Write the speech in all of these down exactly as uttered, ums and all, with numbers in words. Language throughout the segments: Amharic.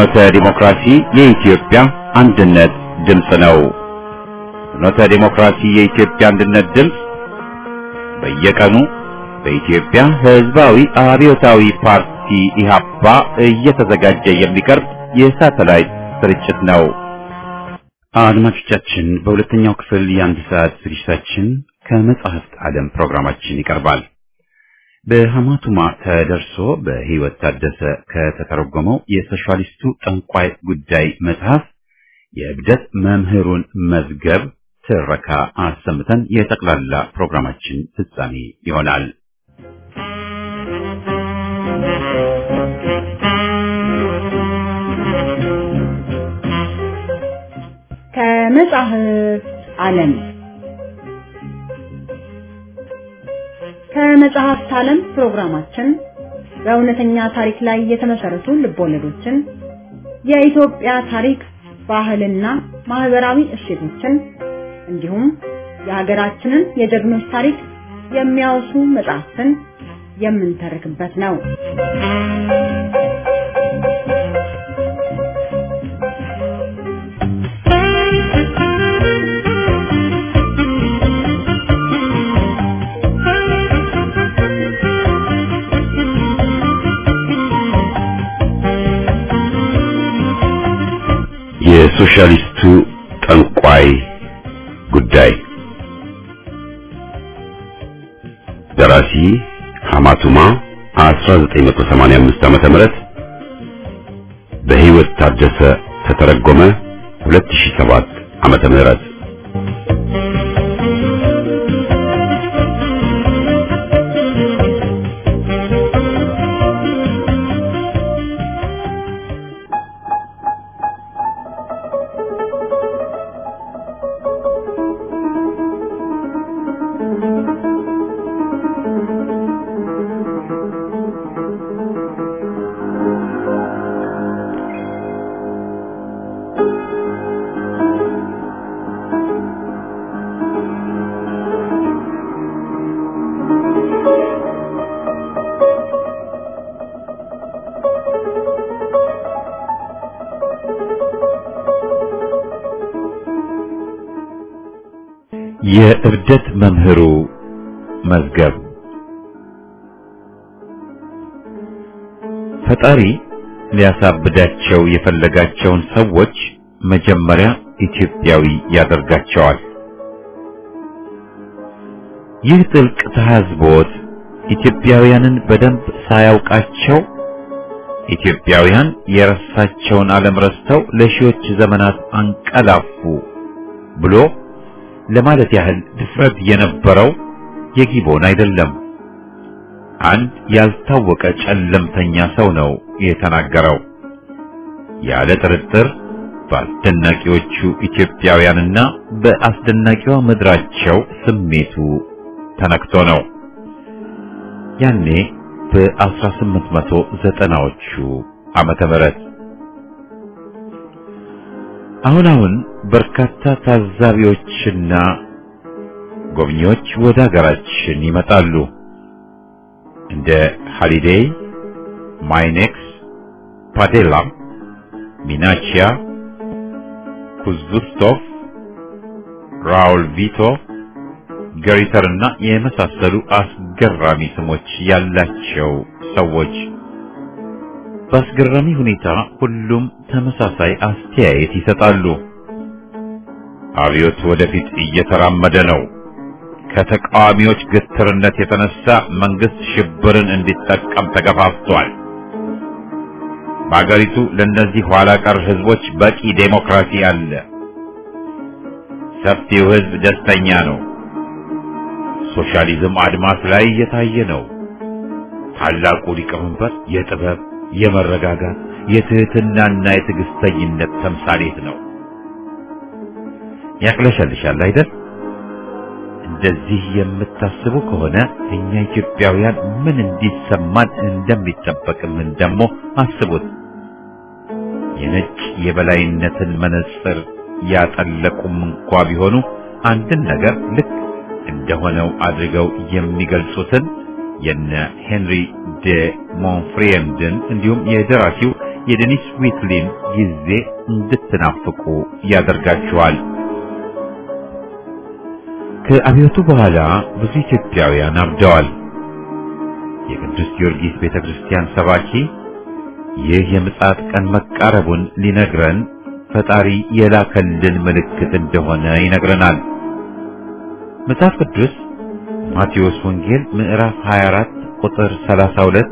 ፍኖተ ዲሞክራሲ የኢትዮጵያ አንድነት ድምፅ ነው። ፍኖተ ዲሞክራሲ የኢትዮጵያ አንድነት ድምፅ በየቀኑ በኢትዮጵያ ሕዝባዊ አብዮታዊ ፓርቲ ኢህአፓ እየተዘጋጀ የሚቀርብ የሳተላይት ስርጭት ነው። አድማጮቻችን፣ በሁለተኛው ክፍል የአንድ ሰዓት ዝግጅታችን ከመጽሐፍት ዓለም ፕሮግራማችን ይቀርባል። በሐማቱማ ተደርሶ በሕይወት ታደሰ ከተተረጎመው የሶሻሊስቱ ጠንቋይ ጉዳይ መጽሐፍ የእብደት መምህሩን መዝገብ ትረካ አሰምተን የጠቅላላ ፕሮግራማችን ፍጻሜ ይሆናል። ከመጽሐፍት ዓለም ከመጽሐፍት ዓለም ፕሮግራማችን በእውነተኛ ታሪክ ላይ የተመሰረቱ ልቦለዶችን፣ የኢትዮጵያ ታሪክ፣ ባህልና ማህበራዊ እሴቶችን እንዲሁም የሀገራችንን የጀግኖች ታሪክ የሚያወሱ መጽሐፍትን የምንተርክበት ነው። የሶሻሊስቱ ጠንቋይ ጉዳይ ደራሲ ሐማቱማ አስራ ዘጠኝ መቶ ሰማንያ አምስት ዓመተ ምህረት በሕይወት ታደሰ ተተረጎመ ሁለት ሺህ ሰባት ዓመተ ምህረት የእብደት መምህሩ መዝገብ። ፈጣሪ ሊያሳብዳቸው የፈለጋቸውን ሰዎች መጀመሪያ ኢትዮጵያዊ ያደርጋቸዋል። ይህ ጥልቅ ተሐዝቦት ኢትዮጵያውያንን በደንብ ሳያውቃቸው ኢትዮጵያውያን የራሳቸውን ዓለም ረስተው ለሺዎች ዘመናት አንቀላፉ ብሎ ለማለት ያህል ድፍረት የነበረው የጊቦን አይደለም። አንድ ያልታወቀ ጨለምተኛ ሰው ነው የተናገረው። ያለ ጥርጥር በአስደናቂዎቹ ኢትዮጵያውያንና በአስደናቂዋ ምድራቸው ስሜቱ ተነክቶ ነው። ያኔ በአስራ ስምንት መቶ ዘጠናዎቹ ዓመተ ምህረት አሁን አሁን በርካታ ታዛቢዎችና ጎብኚዎች ወደ ሀገራችን ይመጣሉ። እንደ ሃሊዴይ፣ ማይኔክስ፣ ፓዴላ፣ ሚናቺያ፣ ኩዝቡስቶፍ፣ ራውል ቪቶ፣ ገሪተርና የመሳሰሉ አስገራሚ ስሞች ያላቸው ሰዎች። በአስገራሚ ሁኔታ ሁሉም ተመሳሳይ አስተያየት ይሰጣሉ። አብዮት ወደፊት እየተራመደ ነው። ከተቃዋሚዎች ግትርነት የተነሳ መንግስት ሽብርን እንዲጠቀም ተገፋፍቷል። በአገሪቱ ለእነዚህ ኋላ ቀር ህዝቦች በቂ ዴሞክራሲ አለ። ሰፊው ህዝብ ደስተኛ ነው። ሶሻሊዝም አድማስ ላይ እየታየ ነው። ታላቁ ሊቀመንበር የጥበብ፣ የመረጋጋት፣ የትህትናና የትዕግስተኝነት ተምሳሌት ነው። ያቅለሸልሻል አይደል? እንደዚህ የምታስቡ ከሆነ እኛ ኢትዮጵያውያን ምን እንዲሰማን እንደሚጠበቅምን ደግሞ አስቡት። የነጭ የበላይነትን መነጽር ያጠለቁም እንኳ ቢሆኑ አንድን ነገር ልክ እንደሆነው አድርገው የሚገልጹትን የነ ሄንሪ ደ ሞንፍሪየንድን እንዲሁም የደራሲው የዴኒስ ዊትሊን ጊዜ እንድትናፍቁ ያደርጋችኋል። ከአብዮቱ በኋላ ብዙ ኢትዮጵያውያን አብደዋል። የቅዱስ ጊዮርጊስ ቤተክርስቲያን ሰባኪ ይህ የምጽአት ቀን መቃረቡን ሊነግረን ፈጣሪ የላከልን ምልክት እንደሆነ ይነግረናል። መጽሐፍ ቅዱስ ማቴዎስ ወንጌል ምዕራፍ ሃያ አራት ቁጥር ሰላሳ ሁለት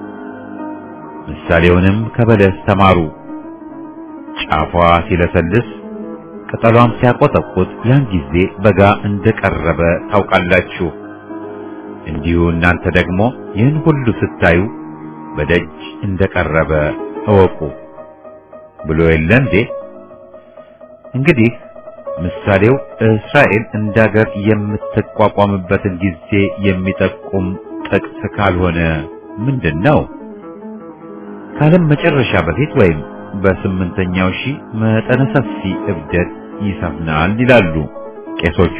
ምሳሌውንም ከበለስ ተማሩ፣ ጫፏ ሲለሰልስ ቅጠሏም ሲያቆጠቁጥ ያን ጊዜ በጋ እንደቀረበ ታውቃላችሁ። እንዲሁ እናንተ ደግሞ ይህን ሁሉ ስታዩ በደጅ እንደቀረበ እወቁ ብሎ የለ እንዴ? እንግዲህ ምሳሌው እስራኤል እንዳገር የምትቋቋምበትን ጊዜ የሚጠቁም ጥቅስ ካልሆነ ምንድነው? ከዓለም መጨረሻ በፊት ወይም በስምንተኛው ሺህ መጠነ ሰፊ እብደት ይሰፍናል ይላሉ ቄሶቹ።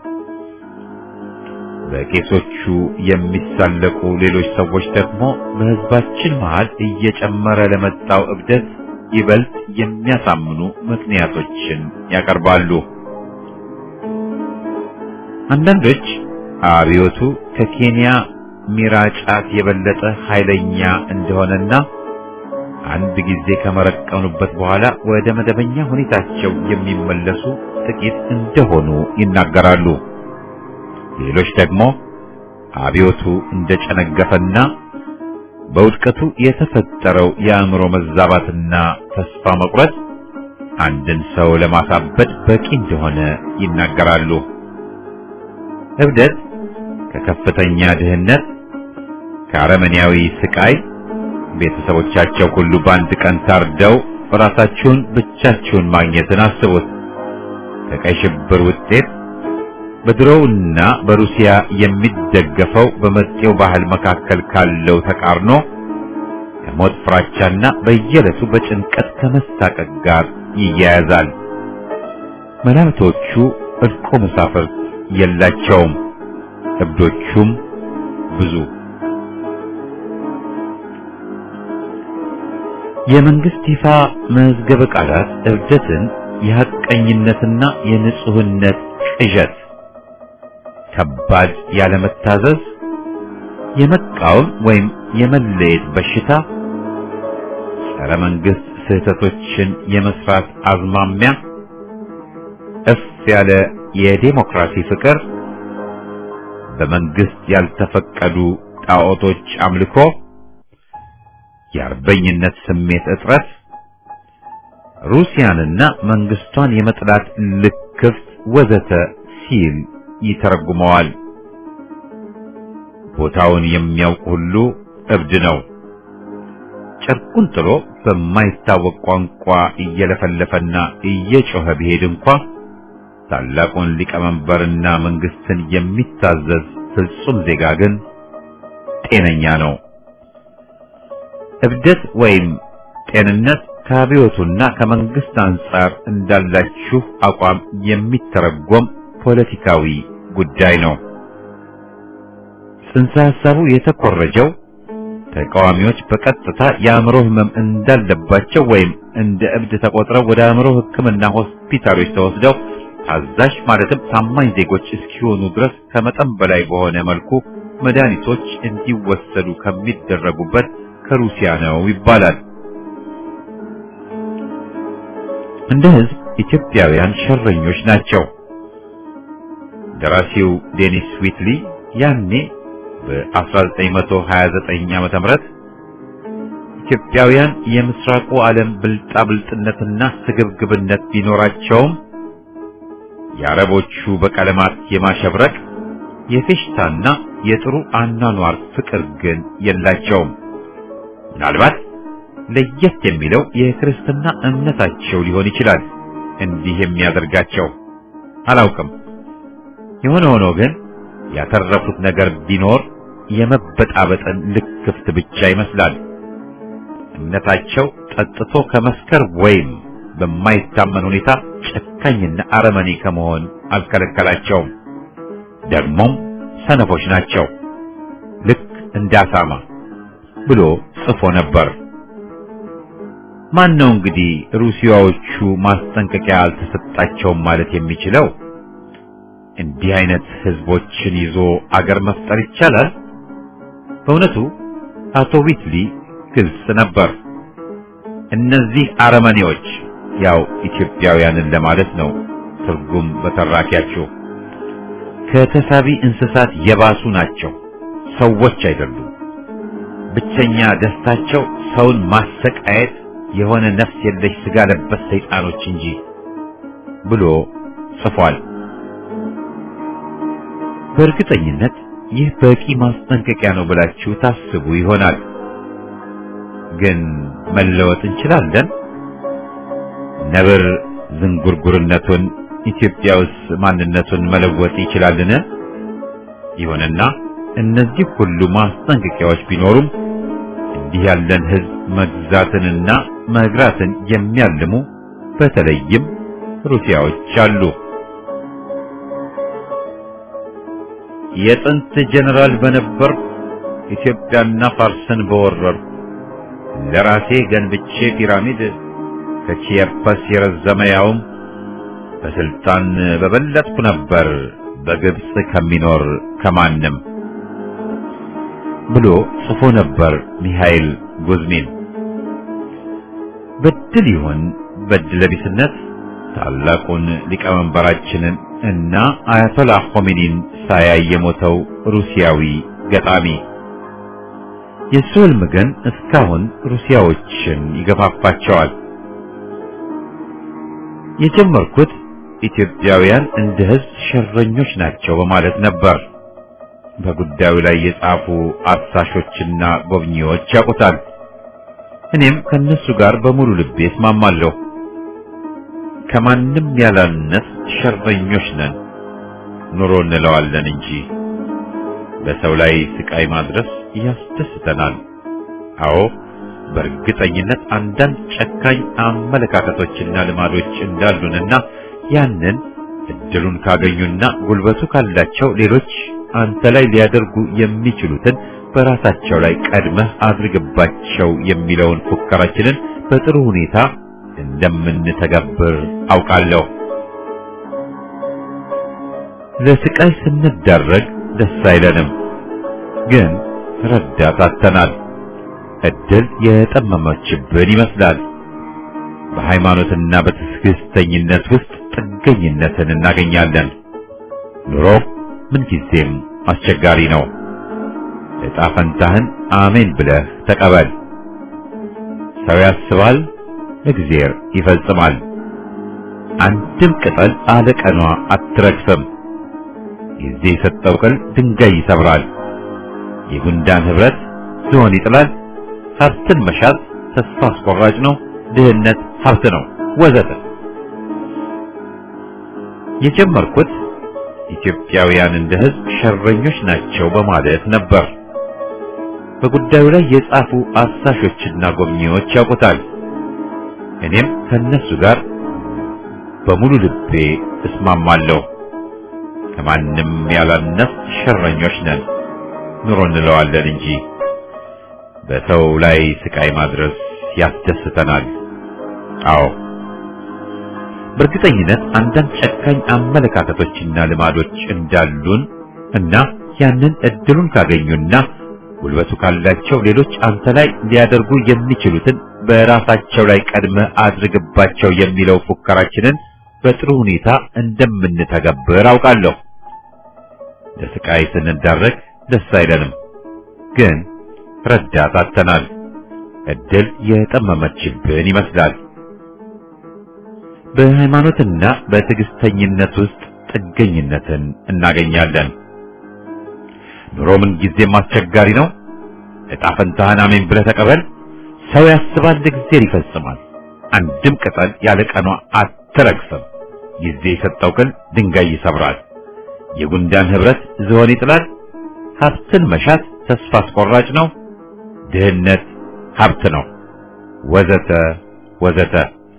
በቄሶቹ የሚሳለቁ ሌሎች ሰዎች ደግሞ በሕዝባችን መሃል እየጨመረ ለመጣው እብደት ይበልጥ የሚያሳምኑ ምክንያቶችን ያቀርባሉ። አንዳንዶች አብዮቱ ከኬንያ ሚራጫት የበለጠ ኃይለኛ እንደሆነና አንድ ጊዜ ከመረቀኑበት በኋላ ወደ መደበኛ ሁኔታቸው የሚመለሱ ጥቂት እንደሆኑ ይናገራሉ። ሌሎች ደግሞ አብዮቱ እንደጨነገፈና በውድቀቱ የተፈጠረው የአእምሮ መዛባትና ተስፋ መቁረጥ አንድን ሰው ለማሳበድ በቂ እንደሆነ ይናገራሉ። እብደት ከከፍተኛ ድህነት፣ ከአረመኔያዊ ስቃይ፣ ቤተሰቦቻቸው ሁሉ በአንድ ቀን ታርደው ራሳቸውን ብቻቸውን ማግኘትን አስቡት። ከቀይ ሽብር ውጤት በድሮውና በሩሲያ የሚደገፈው በመጤው ባህል መካከል ካለው ተቃርኖ ከሞት ፍራቻና በየዕለቱ በጭንቀት ከመሳቀቅ ጋር ይያያዛል። መላምቶቹ እልቆ መሳፍርት የላቸውም፣ እብዶቹም ብዙ። የመንግስት ይፋ መዝገበ ቃላት እብደትን የሐቀኝነትና የንጹህነት ቅዠት፣ ከባድ ያለመታዘዝ፣ የመቃወም ወይም የመለየት በሽታ፣ ጸረ መንግስት ስህተቶችን የመስራት አዝማሚያ፣ እፍ ያለ የዴሞክራሲ ፍቅር፣ በመንግስት ያልተፈቀዱ ጣዖቶች አምልኮ፣ የአርበኝነት ስሜት እጥረት፣ ሩሲያንና መንግስቷን የመጥላት ልክፍት ወዘተ ሲል ይተረጉመዋል። ቦታውን የሚያውቅ ሁሉ እብድ ነው። ጨርቁን ጥሎ በማይታወቅ ቋንቋ እየለፈለፈና እየጮኸ ቢሄድ እንኳ ታላቁን ሊቀመንበርና መንግስትን የሚታዘዝ ፍጹም ዜጋ ግን ጤነኛ ነው። እብደት ወይም ጤንነት ከአብዮቱና ከመንግስት አንጻር እንዳላችሁ አቋም የሚተረጎም ፖለቲካዊ ጉዳይ ነው። ጽንሰ ሐሳቡ የተኮረጀው ተቃዋሚዎች በቀጥታ የአእምሮ ህመም እንዳለባቸው ወይም እንደ እብድ ተቆጥረው ወደ አእምሮ ሕክምና ሆስፒታሎች ተወስደው ታዛዥ ማለትም ታማኝ ዜጎች እስኪሆኑ ድረስ ከመጠን በላይ በሆነ መልኩ መድኃኒቶች እንዲወሰዱ ከሚደረጉበት ከሩሲያ ነው ይባላል። እንደ ህዝብ ኢትዮጵያውያን ሸረኞች ናቸው። ደራሲው ዴኒስ ዊትሊ ያኔ በ1929 ዓመተ ምህረት ኢትዮጵያውያን የምስራቁ ዓለም ብልጣብልጥነትና ስግብግብነት ቢኖራቸውም የአረቦቹ በቀለማት የማሸብረቅ የፌሽታና የጥሩ አኗኗር ፍቅር ግን የላቸውም። ምናልባት ለየት የሚለው የክርስትና እምነታቸው ሊሆን ይችላል እንዲህ የሚያደርጋቸው፣ አላውቅም። የሆነ ሆኖ ግን ያተረፉት ነገር ቢኖር የመበጣበጥን ልክፍት ብቻ ይመስላል። እምነታቸው ጠጥቶ ከመስከር ወይም በማይታመን ሁኔታ ጨካኝና አረመኔ ከመሆን አልከለከላቸውም። ደግሞም ሰነፎች ናቸው፣ ልክ እንዳሳማ ብሎ ጽፎ ነበር። ማን ነው እንግዲህ ሩሲያዎቹ ማስጠንቀቂያ አልተሰጣቸውም ማለት የሚችለው? እንዲህ አይነት ህዝቦችን ይዞ አገር መፍጠር ይቻላል? በእውነቱ አቶ ዊትሊ ግልጽ ነበር። እነዚህ አረመኔዎች ያው ኢትዮጵያውያንን ለማለት ነው ትርጉም በተራኪያቸው ከተሳቢ እንስሳት የባሱ ናቸው፣ ሰዎች አይደሉም። ብቸኛ ደስታቸው ሰውን ማሰቃየት የሆነ ነፍስ የለሽ ስጋ ለበስ ሰይጣኖች እንጂ ብሎ ጽፏል። በእርግጠኝነት ይህ በቂ ማስጠንቀቂያ ነው ብላችሁ ታስቡ ይሆናል። ግን መለወጥ እንችላለን? ነብር ዝንጉርጉርነቱን ኢትዮጵያ ውስጥ ማንነቱን መለወጥ ይችላልን? ይሁንና እነዚህ ሁሉ ማስጠንቀቂያዎች ቢኖሩም እንዲህ ያለን ህዝብ መግዛትንና መግራትን የሚያልሙ በተለይም ሩሲያዎች አሉ። የጥንት ጀነራል በነበር ኢትዮጵያና ፋርስን በወረር ለራሴ ገንብቼ ፒራሚድ ከቺያፓስ የረዘመ ያውም በስልጣን በበለጥኩ ነበር በግብጽ ከሚኖር ከማንም ብሎ ጽፎ ነበር ሚሃኤል ጉዝሚን። በድል ይሁን በድለቢስነት ታላቁን ሊቀመንበራችንን እና አያቶላህ ኾሜኒን ሳያይ የሞተው ሩሲያዊ ገጣሚ የሱ ህልም ግን እስካሁን ሩሲያዎችን ይገፋፋቸዋል። የጀመርኩት ኢትዮጵያውያን እንደ ህዝብ ሸረኞች ናቸው በማለት ነበር። በጉዳዩ ላይ የጻፉ አሳሾችና ጎብኚዎች ያውቁታል። እኔም ከነሱ ጋር በሙሉ ልቤ እስማማለሁ። ከማንም ያላነስ ሸረኞች ነን፣ ኑሮ እንለዋለን እንጂ በሰው ላይ ስቃይ ማድረስ ያስደስተናል። አዎ በእርግጠኝነት አንዳንድ ጨካኝ አመለካከቶችና ልማዶች እንዳሉንና ያንን እድሉን ካገኙና ጉልበቱ ካላቸው ሌሎች አንተ ላይ ሊያደርጉ የሚችሉትን በራሳቸው ላይ ቀድመህ አድርግባቸው የሚለውን ፉከራችንን በጥሩ ሁኔታ እንደምንተገብር አውቃለሁ። ለስቃይ ስንዳረግ ደስ አይለንም፣ ግን ረዳት አጥተናል። እድል የጠመመችብን ይመስላል። በሃይማኖትና በትዕግስተኝነት ውስጥ ጥገኝነትን እናገኛለን። ኑሮ ምንጊዜም አስቸጋሪ ነው። ዕጣ ፈንታህን አሜን ብለህ ተቀበል። ሰው ያስባል፣ እግዚአብሔር ይፈጽማል። አንድም ቅጠል አለቀኗ አትረግፍም። ጊዜ የሰጠው ቅል ድንጋይ ይሰብራል። የጉንዳን ህብረት ዝሆን ይጥላል። ሀብትን መሻት ተስፋ አስቆራጭ ነው። ድህነት ሀብት ነው ወዘተ። የጀመርኩት ኢትዮጵያውያን እንደ ህዝብ ሸረኞች ናቸው በማለት ነበር። በጉዳዩ ላይ የጻፉ አሳሾችና ጎብኚዎች ያውቁታል። እኔም ከነሱ ጋር በሙሉ ልቤ እስማማለሁ። ከማንም ያላነስ ሸረኞች ነን፣ ኑሮ እንለዋለን እንጂ በሰው ላይ ስቃይ ማድረስ ያስደስተናል። አዎ በእርግጠኝነት አንዳንድ ጨካኝ አመለካከቶችና ልማዶች እንዳሉን እና ያንን እድሉን ካገኙና ጉልበቱ ካላቸው ሌሎች አንተ ላይ ሊያደርጉ የሚችሉትን በራሳቸው ላይ ቀድመ አድርግባቸው የሚለው ፉከራችንን በጥሩ ሁኔታ እንደምንተገብር አውቃለሁ። ለስቃይ ስንዳረግ ደስ አይለንም፣ ግን ረዳት አጥተናል። እድል የጠመመችብን ይመስላል። በሃይማኖትና በትዕግስተኝነት ውስጥ ጥገኝነትን እናገኛለን። ኑሮ ምን ጊዜም አስቸጋሪ ነው። ዕጣ ፈንታህን አሜን ብለህ ተቀበል። ሰው ያስባል፣ እግዚአብሔር ይፈጽማል። አንድም ቅጠል ያለ ቀኗ አትረግፍም። ጊዜ የሰጠው ቅል ድንጋይ ይሰብራል። የጉንዳን ህብረት ዝሆን ይጥላል። ሀብትን መሻት ተስፋ አስቆራጭ ነው። ድህነት ሀብት ነው ወዘተ ወዘተ።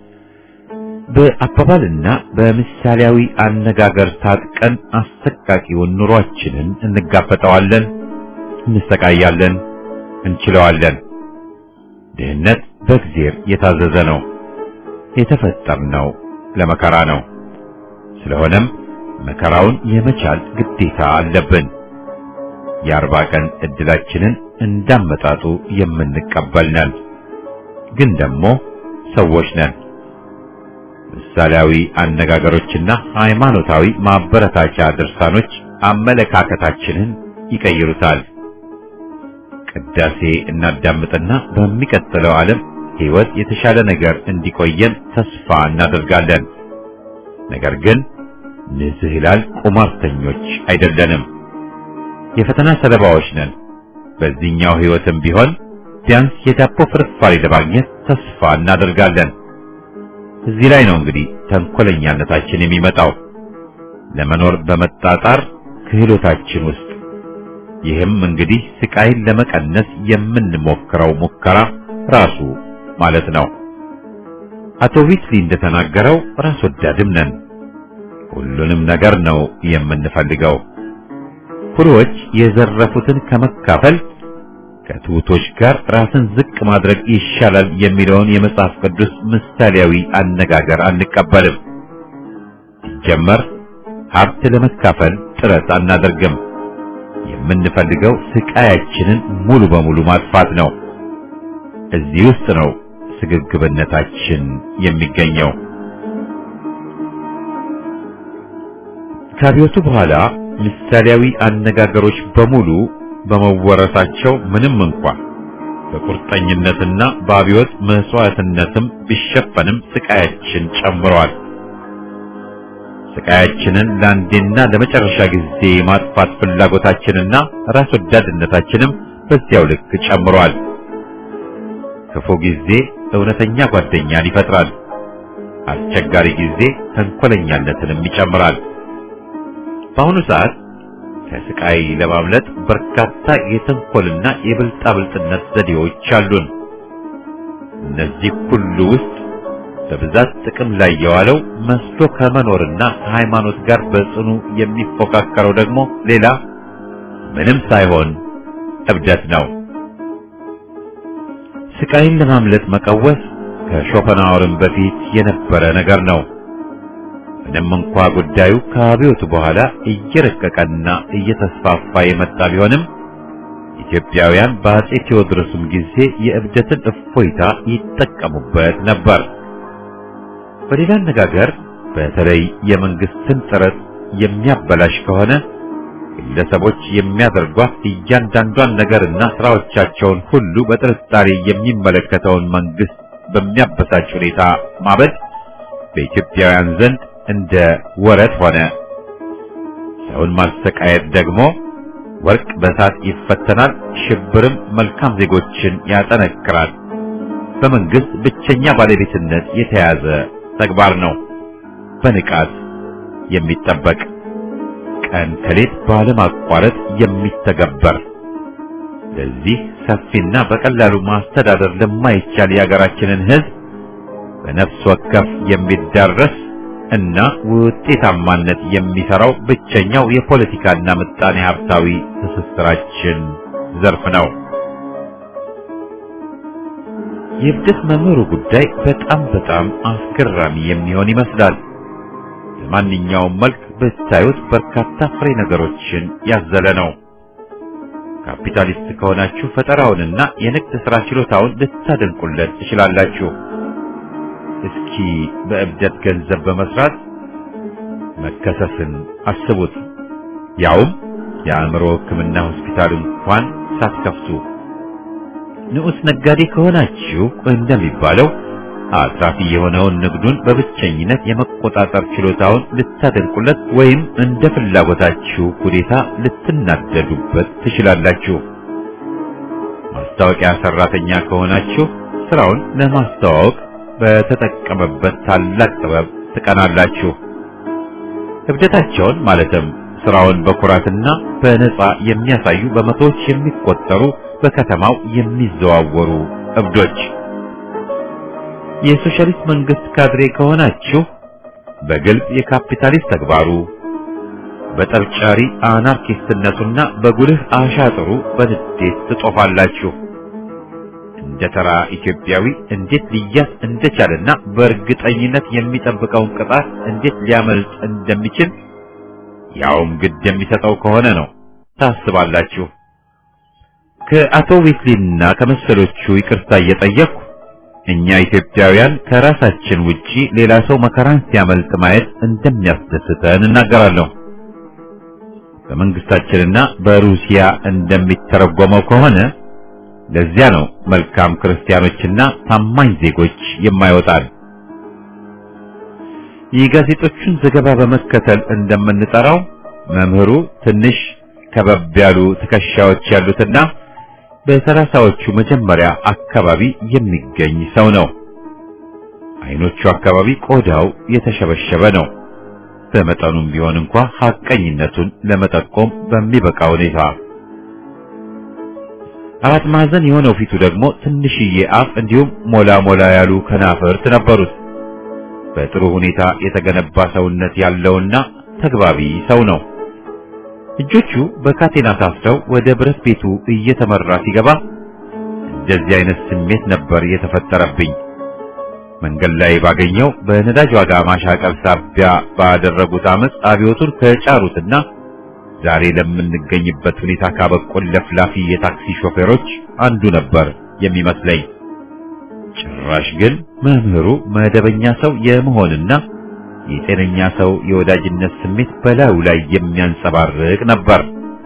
በአባባልና በምሳሌያዊ አነጋገር ታጥቀን አሰቃቂውን ኑሯችንን እንጋፈጠዋለን፣ እንሰቃያለን፣ እንችለዋለን። ድህነት በእግዚአብሔር የታዘዘ ነው። የተፈጠርነው ለመከራ ነው። ስለሆነም መከራውን የመቻል ግዴታ አለብን። የአርባ ቀን ዕድላችንን እንዳመጣጡ የምንቀበል ነን። ግን ደግሞ ሰዎች ነን። ምሳሌያዊ አነጋገሮችና ሃይማኖታዊ ማበረታቻ ድርሳኖች አመለካከታችንን ይቀይሩታል። ቅዳሴ እናዳምጥና በሚቀጥለው ዓለም ሕይወት የተሻለ ነገር እንዲቆየን ተስፋ እናደርጋለን። ነገር ግን ንዝህላል ቁማርተኞች አይደለንም። የፈተና ሰለባዎች ነን። በዚህኛው ሕይወትም ቢሆን ቢያንስ የዳቦ ፍርፋሪ ለማግኘት ተስፋ እናደርጋለን። እዚህ ላይ ነው እንግዲህ ተንኮለኛነታችን የሚመጣው፣ ለመኖር በመጣጣር ክህሎታችን ውስጥ። ይህም እንግዲህ ስቃይን ለመቀነስ የምንሞክረው ሙከራ ራሱ ማለት ነው። አቶ ዊትሊ እንደተናገረው ራስ ወዳድም ነን። ሁሉንም ነገር ነው የምንፈልገው። ኩሮዎች የዘረፉትን ከመካፈል ከትሑቶች ጋር ራስን ዝቅ ማድረግ ይሻላል የሚለውን የመጽሐፍ ቅዱስ ምሳሌያዊ አነጋገር አንቀበልም። ሲጀመር ሀብት ለመካፈል ጥረት አናደርግም። የምንፈልገው ስቃያችንን ሙሉ በሙሉ ማጥፋት ነው። እዚህ ውስጥ ነው ስግብግብነታችን የሚገኘው። ከአብዮቱ በኋላ ምሳሌያዊ አነጋገሮች በሙሉ በመወረሳቸው ምንም እንኳን በቁርጠኝነትና በአብዮት መስዋዕትነትም ቢሸፈንም ስቃያችን ጨምሯል። ስቃያችንን ለአንዴና ለመጨረሻ ጊዜ ማጥፋት ፍላጎታችንና ራስ ወዳድነታችንም በዚያው ልክ ጨምሯል። ክፉ ጊዜ እውነተኛ ጓደኛን ይፈጥራል። አስቸጋሪ ጊዜ ተንኮለኛነትንም ይጨምራል። በአሁኑ ሰዓት ከስቃይ ለማምለጥ በርካታ የተንኮልና የብልጣብልጥነት ዘዴዎች አሉን። እነዚህ ሁሉ ውስጥ በብዛት ጥቅም ላይ የዋለው መስሎ ከመኖርና ከሃይማኖት ጋር በጽኑ የሚፎካከረው ደግሞ ሌላ ምንም ሳይሆን እብደት ነው። ስቃይን ለማምለጥ መቀወስ ከሾፐንሃወርም በፊት የነበረ ነገር ነው። ምንም እንኳ ጉዳዩ ከአብዮቱ በኋላ እየረቀቀና እየተስፋፋ የመጣ ቢሆንም ኢትዮጵያውያን በአፄ ቴዎድሮስም ጊዜ የእብደትን እፎይታ ይጠቀሙበት ነበር። በሌላ አነጋገር በተለይ የመንግስትን ጥረት የሚያበላሽ ከሆነ ግለሰቦች የሚያደርጓት እያንዳንዷን ነገርና ስራዎቻቸውን ሁሉ በጥርጣሬ የሚመለከተውን መንግስት በሚያበሳጭ ሁኔታ ማበድ በኢትዮጵያውያን ዘንድ እንደ ወረት ሆነ። ሰውን ማሰቃየት ደግሞ ወርቅ በእሳት ይፈተናል፣ ሽብርም መልካም ዜጎችን ያጠነክራል። በመንግስት ብቸኛ ባለቤትነት የተያዘ ተግባር ነው፣ በንቃት የሚጠበቅ ቀን ከሌት ባለማቋረጥ የሚተገበር። ለዚህ ሰፊና በቀላሉ ማስተዳደር ለማይቻል የሀገራችንን ሕዝብ በነፍስ ወከፍ የሚዳረስ እና ውጤታማነት የሚሰራው ብቸኛው የፖለቲካና ምጣኔ ሀብታዊ ትስስራችን ዘርፍ ነው። የእብደት መምህሩ ጉዳይ በጣም በጣም አስገራሚ የሚሆን ይመስላል። በማንኛውም መልክ ብታዩት በርካታ ፍሬ ነገሮችን ያዘለ ነው። ካፒታሊስት ከሆናችሁ ፈጠራውንና የንግድ ሥራ ችሎታውን ልታደንቁለት ትችላላችሁ። እስኪ በእብደት ገንዘብ በመስራት መከሰስን አስቡት፣ ያውም የአእምሮ ሕክምና ሆስፒታል እንኳን ሳትከፍቱ። ንዑስ ነጋዴ ከሆናችሁ እንደሚባለው አትራፊ የሆነውን ንግዱን በብቸኝነት የመቆጣጠር ችሎታውን ልታደንቁለት ወይም እንደ ፍላጎታችሁ ሁኔታ ልትናደዱበት ትችላላችሁ። ማስታወቂያ ሰራተኛ ከሆናችሁ ስራውን ለማስተዋወቅ በተጠቀመበት ታላቅ ጥበብ ትቀናላችሁ። እብደታቸውን ማለትም ስራውን በኩራትና በነጻ የሚያሳዩ በመቶዎች የሚቆጠሩ በከተማው የሚዘዋወሩ እብዶች። የሶሻሊስት መንግስት ካድሬ ከሆናችሁ በግልጽ የካፒታሊስት ተግባሩ፣ በጠርጫሪ አናርኪስትነቱና በጉልህ አሻጥሩ በንዴት ትጦፋላችሁ። እንደ ተራ ኢትዮጵያዊ እንዴት ሊያዝ እንደቻለና በእርግጠኝነት የሚጠብቀውን ቅጣት እንዴት ሊያመልጥ እንደሚችል ያውም ግድ የሚሰጠው ከሆነ ነው ታስባላችሁ። ከአቶ ዊትሊና ከመሰሎቹ ይቅርታ እየጠየቅኩ እኛ ኢትዮጵያውያን ከራሳችን ውጪ ሌላ ሰው መከራን ሲያመልጥ ማየት እንደሚያስደስተን እናገራለሁ። በመንግስታችንና በሩሲያ እንደሚተረጎመው ከሆነ ለዚያ ነው መልካም ክርስቲያኖችና ታማኝ ዜጎች የማይወጣል። የጋዜጦቹን ዘገባ በመከተል እንደምንጠራው መምህሩ ትንሽ ከበብ ያሉ ትከሻዎች ያሉትና በሰላሳዎቹ መጀመሪያ አካባቢ የሚገኝ ሰው ነው። አይኖቹ አካባቢ ቆዳው የተሸበሸበ ነው። በመጠኑም ቢሆን እንኳን ሐቀኝነቱን ለመጠቆም በሚበቃ ሁኔታ አራት ማዕዘን የሆነው ፊቱ ደግሞ ትንሽዬ አፍ እንዲሁም ሞላ ሞላ ያሉ ከናፍርት ነበሩት። በጥሩ ሁኔታ የተገነባ ሰውነት ያለውና ተግባቢ ሰው ነው። እጆቹ በካቴና ታስረው ወደ ብረት ቤቱ እየተመራ ሲገባ እንደዚህ አይነት ስሜት ነበር የተፈጠረብኝ። መንገድ ላይ ባገኘው በነዳጅ ዋጋ ማሻቀብ ሳቢያ ባደረጉት አመጽ አብዮቱን ከጫሩትና ዛሬ ለምንገኝበት ሁኔታ ካበቁን ለፍላፊ የታክሲ ሾፌሮች አንዱ ነበር የሚመስለኝ። ጭራሽ ግን መምህሩ መደበኛ ሰው የመሆንና የጤነኛ ሰው የወዳጅነት ስሜት በላዩ ላይ የሚያንጸባርቅ ነበር።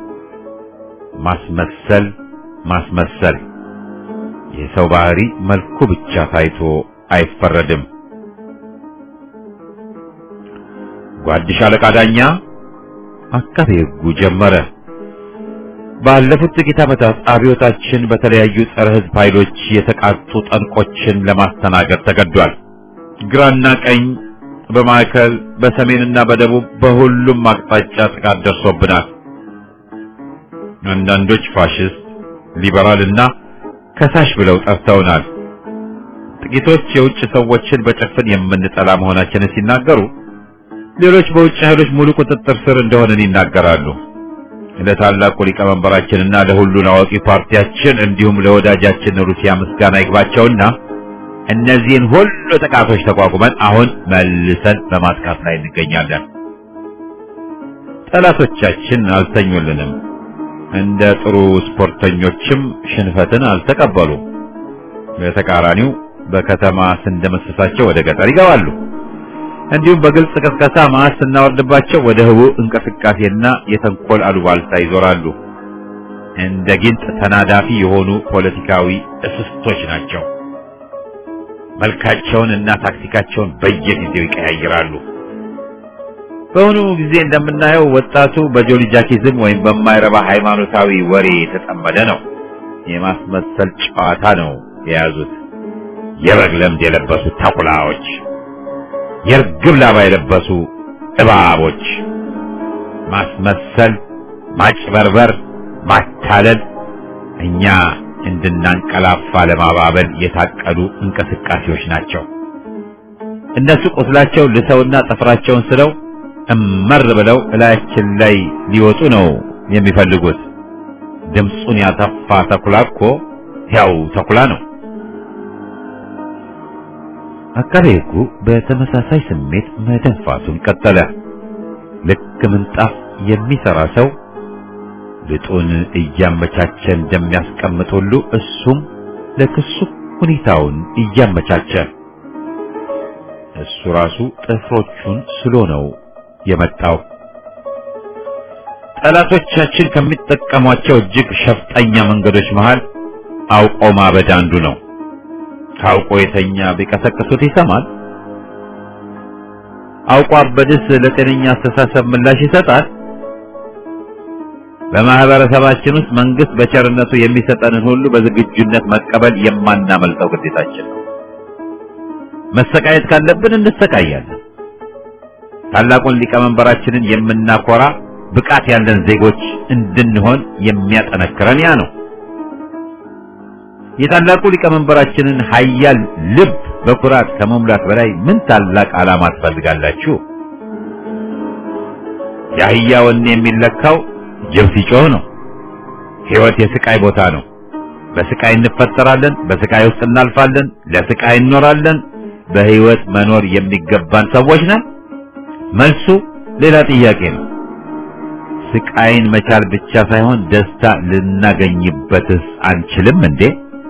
ማስመሰል ማስመሰል የሰው ባህሪ መልኩ ብቻ ታይቶ አይፈረድም። ጓድሽ አለቃ ዳኛ አቃቤ ሕጉ ጀመረ። ባለፉት ጥቂት ዓመታት አብዮታችን በተለያዩ ጸረ ሕዝብ ኃይሎች የተቃጡ ጠንቆችን ለማስተናገድ ተገዷል። ግራና ቀኝ፣ በማዕከል፣ በሰሜንና በደቡብ በሁሉም አቅጣጫ ጥቃት ደርሶብናል። አንዳንዶች ፋሽስት፣ ሊበራልና ከሳሽ ብለው ጠርተውናል። ጥቂቶች የውጭ ሰዎችን በጭፍን የምንጠላ መሆናችንን ሲናገሩ፣ ሌሎች በውጭ ኃይሎች ሙሉ ቁጥጥር ስር እንደሆነን ይናገራሉ። ለታላቁ ሊቀመንበራችንና ለሁሉን አዋቂ ፓርቲያችን እንዲሁም ለወዳጃችን ሩሲያ ምስጋና ይግባቸውና እነዚህን ሁሉ ጥቃቶች ተቋቁመን አሁን መልሰን በማጥቃት ላይ እንገኛለን። ጠላቶቻችን አልተኙልንም። እንደ ጥሩ ስፖርተኞችም ሽንፈትን አልተቀበሉም። በተቃራኒው በከተማ ስንደመስሳቸው ወደ ገጠር ይገባሉ። እንዲሁም በግልጽ ቅስቀሳ ማስ ስናወርድባቸው ወደ ህቡ እንቅስቃሴና የተንኮል አሉባልታ ይዞራሉ። እንደ ጊንጥ ተናዳፊ የሆኑ ፖለቲካዊ እስስቶች ናቸው። መልካቸውን እና ታክቲካቸውን በየጊዜው ይቀያይራሉ። በአሁኑ ጊዜ እንደምናየው ወጣቱ በጆሊጃኪዝም ወይም በማይረባ ሃይማኖታዊ ወሬ የተጠመደ ነው። የማስመሰል ጨዋታ ነው የያዙት። የበግ ለምድ የለበሱ ተኩላዎች፣ የርግብ ላባ የለበሱ እባቦች። ማስመሰል፣ ማጭበርበር፣ ማታለል እኛ እንድናንቀላፋ ለማባበል የታቀዱ እንቅስቃሴዎች ናቸው። እነሱ ቁስላቸው ልሰውና ጥፍራቸውን ስለው እመር ብለው እላያችን ላይ ሊወጡ ነው የሚፈልጉት። ድምፁን ያጠፋ ተኩላ እኮ ያው ተኩላ ነው። አቃቤ ሕጉ በተመሳሳይ ስሜት መደንፋቱን ቀጠለ። ልክ ምንጣፍ የሚሰራ ሰው ልጡን እያመቻቸ እንደሚያስቀምጥ ሁሉ እሱም ለክሱ ሁኔታውን እያመቻቸ እሱ ራሱ ጥፍሮቹን ስሎ ነው የመጣው። ጠላቶቻችን ከሚጠቀሟቸው እጅግ ሸፍጠኛ መንገዶች መሃል አውቆ ማበድ አንዱ ነው። ታውቆ የተኛ ቢቀሰቅሱት ይሰማል። አውቆ አበድስ ለጤነኛ አስተሳሰብ ምላሽ ይሰጣል። በማህበረሰባችን ውስጥ መንግስት በቸርነቱ የሚሰጠንን ሁሉ በዝግጁነት መቀበል የማናመልጠው ግዴታችን ነው። መሰቃየት ካለብን እንሰቃያለን። ታላቁን ሊቀመንበራችንን የምናኮራ ብቃት ያለን ዜጎች እንድንሆን የሚያጠነክረን ያ ነው። የታላቁ ሊቀመንበራችንን ኃያል ልብ በኩራት ከመሙላት በላይ ምን ታላቅ ዓላማ ትፈልጋላችሁ? የአህያ ወኔ የሚለካው ጅብ ሲጮህ ነው። ሕይወት የስቃይ ቦታ ነው። በስቃይ እንፈጠራለን፣ በስቃይ ውስጥ እናልፋለን፣ ለስቃይ እንኖራለን። በህይወት መኖር የሚገባን ሰዎች ነን? መልሱ ሌላ ጥያቄ ነው። ስቃይን መቻል ብቻ ሳይሆን ደስታ ልናገኝበትስ አንችልም እንዴ?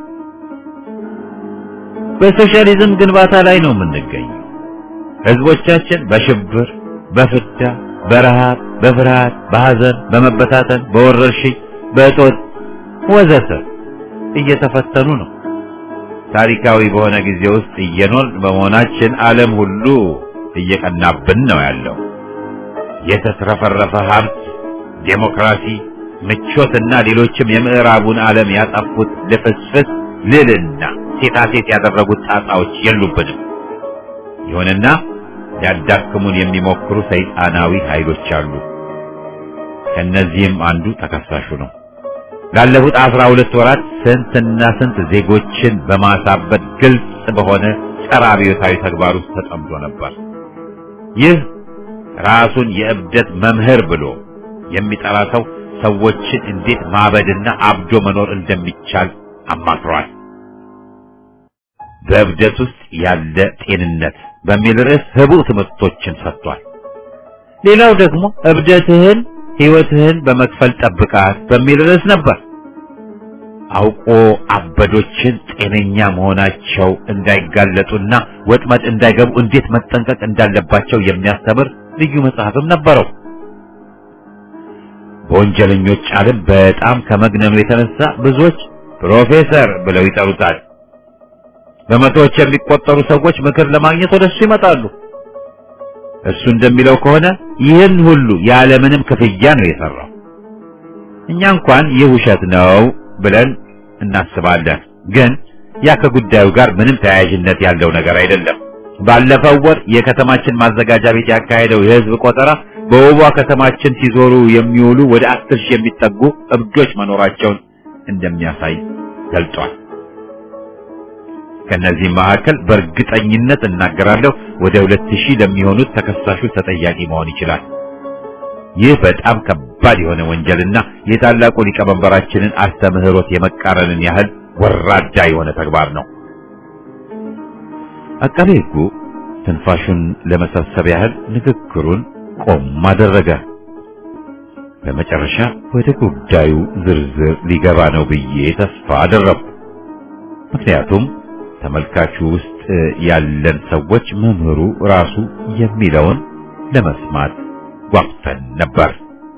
በሶሻሊዝም ግንባታ ላይ ነው የምንገኘው። ህዝቦቻችን በሽብር፣ በፍዳ፣ በረሃብ፣ በፍርሃት፣ በሐዘን፣ በመበታተን፣ በወረርሽኝ፣ በእጦት ወዘተ እየተፈተኑ ነው። ታሪካዊ በሆነ ጊዜ ውስጥ እየኖርን በመሆናችን ዓለም ሁሉ እየቀናብን ነው ያለው። የተትረፈረፈ ሀብት፣ ዴሞክራሲ፣ ምቾትና ሌሎችም የምዕራቡን ዓለም ያጠፉት ልፍስፍስ ልልና ሴታሴት ያደረጉት ጣጣዎች የሉብንም። ይሁንና ሊያዳክሙን የሚሞክሩ ሰይጣናዊ ኃይሎች አሉ። ከነዚህም አንዱ ተከሳሹ ነው። ላለፉት አስራ ሁለት ወራት ስንትና ስንት ዜጎችን በማሳበድ ግልጽ በሆነ ጸረ አብዮታዊ ተግባር ውስጥ ተጠምዶ ነበር። ይህ ራሱን የእብደት መምህር ብሎ የሚጠራ ሰው ሰዎችን እንዴት ማበድና አብዶ መኖር እንደሚቻል አማክሯል። በእብደት ውስጥ ያለ ጤንነት በሚል ርዕስ ህቡዕ ትምህርቶችን ሰጥቷል። ሌላው ደግሞ እብደትህን ህይወትህን በመክፈል ጠብቃት በሚል ርዕስ ነበር። አውቆ አበዶችን ጤነኛ መሆናቸው እንዳይጋለጡና ወጥመድ እንዳይገቡ እንዴት መጠንቀቅ እንዳለባቸው የሚያስተምር ልዩ መጽሐፍም ነበረው። በወንጀለኞች ዓለም በጣም ከመግነኑ የተነሳ ብዙዎች ፕሮፌሰር ብለው ይጠሩታል። በመቶዎች የሚቆጠሩ ሰዎች ምክር ለማግኘት ወደሱ ይመጣሉ። እሱ እንደሚለው ከሆነ ይህን ሁሉ ያለምንም ክፍያ ነው የሰራው። እኛ እንኳን ይህ ውሸት ነው ብለን እናስባለን፣ ግን ያ ከጉዳዩ ጋር ምንም ተያያዥነት ያለው ነገር አይደለም። ባለፈው ወር የከተማችን ማዘጋጃ ቤት ያካሄደው የህዝብ ቆጠራ በውቧ ከተማችን ሲዞሩ የሚውሉ ወደ አስር ሺህ የሚጠጉ እብዶች መኖራቸውን እንደሚያሳይ ገልጿል። ከነዚህ መካከል በእርግጠኝነት እናገራለሁ ወደ ሁለት ሺህ ለሚሆኑት ተከሳሾች ተጠያቂ መሆን ይችላል። ይህ በጣም ከባድ የሆነ ወንጀልና የታላቁ ሊቀመንበራችንን አስተምህሮት የመቃረንን ያህል ወራዳ የሆነ ተግባር ነው። አቃቤ ሕጉ ትንፋሹን ለመሰብሰብ ያህል ንግግሩን ቆም አደረገ። በመጨረሻ ወደ ጉዳዩ ዝርዝር ሊገባ ነው ብዬ ተስፋ አደረኩ። ምክንያቱም ተመልካቹ ውስጥ ያለን ሰዎች መምህሩ ራሱ የሚለውን ለመስማት ጓጉተን ነበር።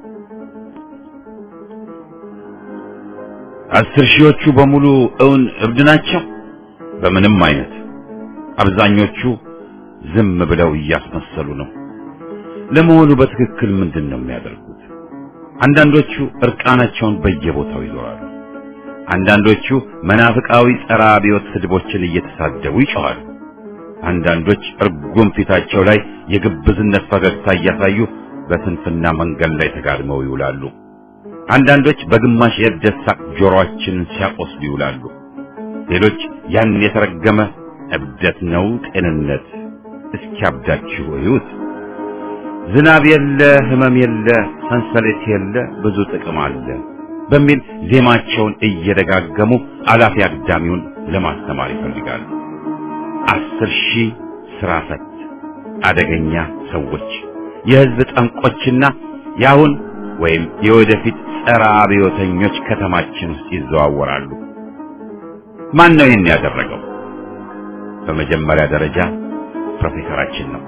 አስር ሺዎቹ በሙሉ እውን እብድ ናቸው? በምንም አይነት። አብዛኞቹ ዝም ብለው እያስመሰሉ ነው። ለመሆኑ በትክክል ምንድን ነው የሚያደርጉት? አንዳንዶቹ እርቃናቸውን በየቦታው ይዞራሉ። አንዳንዶቹ መናፍቃዊ ጸረ አብዮት ስድቦችን እየተሳደቡ ይጮኻሉ። አንዳንዶች እርጉም ፊታቸው ላይ የግብዝነት ፈገግታ እያሳዩ በስንፍና መንገድ ላይ ተጋድመው ይውላሉ። አንዳንዶች በግማሽ የእብደት ሳቅ ጆሮአችንን ሲያቆስሉ ይውላሉ። ሌሎች ያን የተረገመ እብደት ነው ጤንነት እስኪያብዳችሁ እዩት፣ ዝናብ የለ ህመም የለ ሰንሰለት የለ ብዙ ጥቅም አለ በሚል ዜማቸውን እየደጋገሙ አላፊ አግዳሚውን ለማስተማር ይፈልጋሉ። አስር ሺህ ስራ ፈት አደገኛ ሰዎች የህዝብ ጠንቆችና ያሁን ወይም የወደፊት ጸረ አብዮተኞች ከተማችን ውስጥ ይዘዋወራሉ። ማን ነው ይህን ያደረገው? በመጀመሪያ ደረጃ ፕሮፌሰራችን ነው።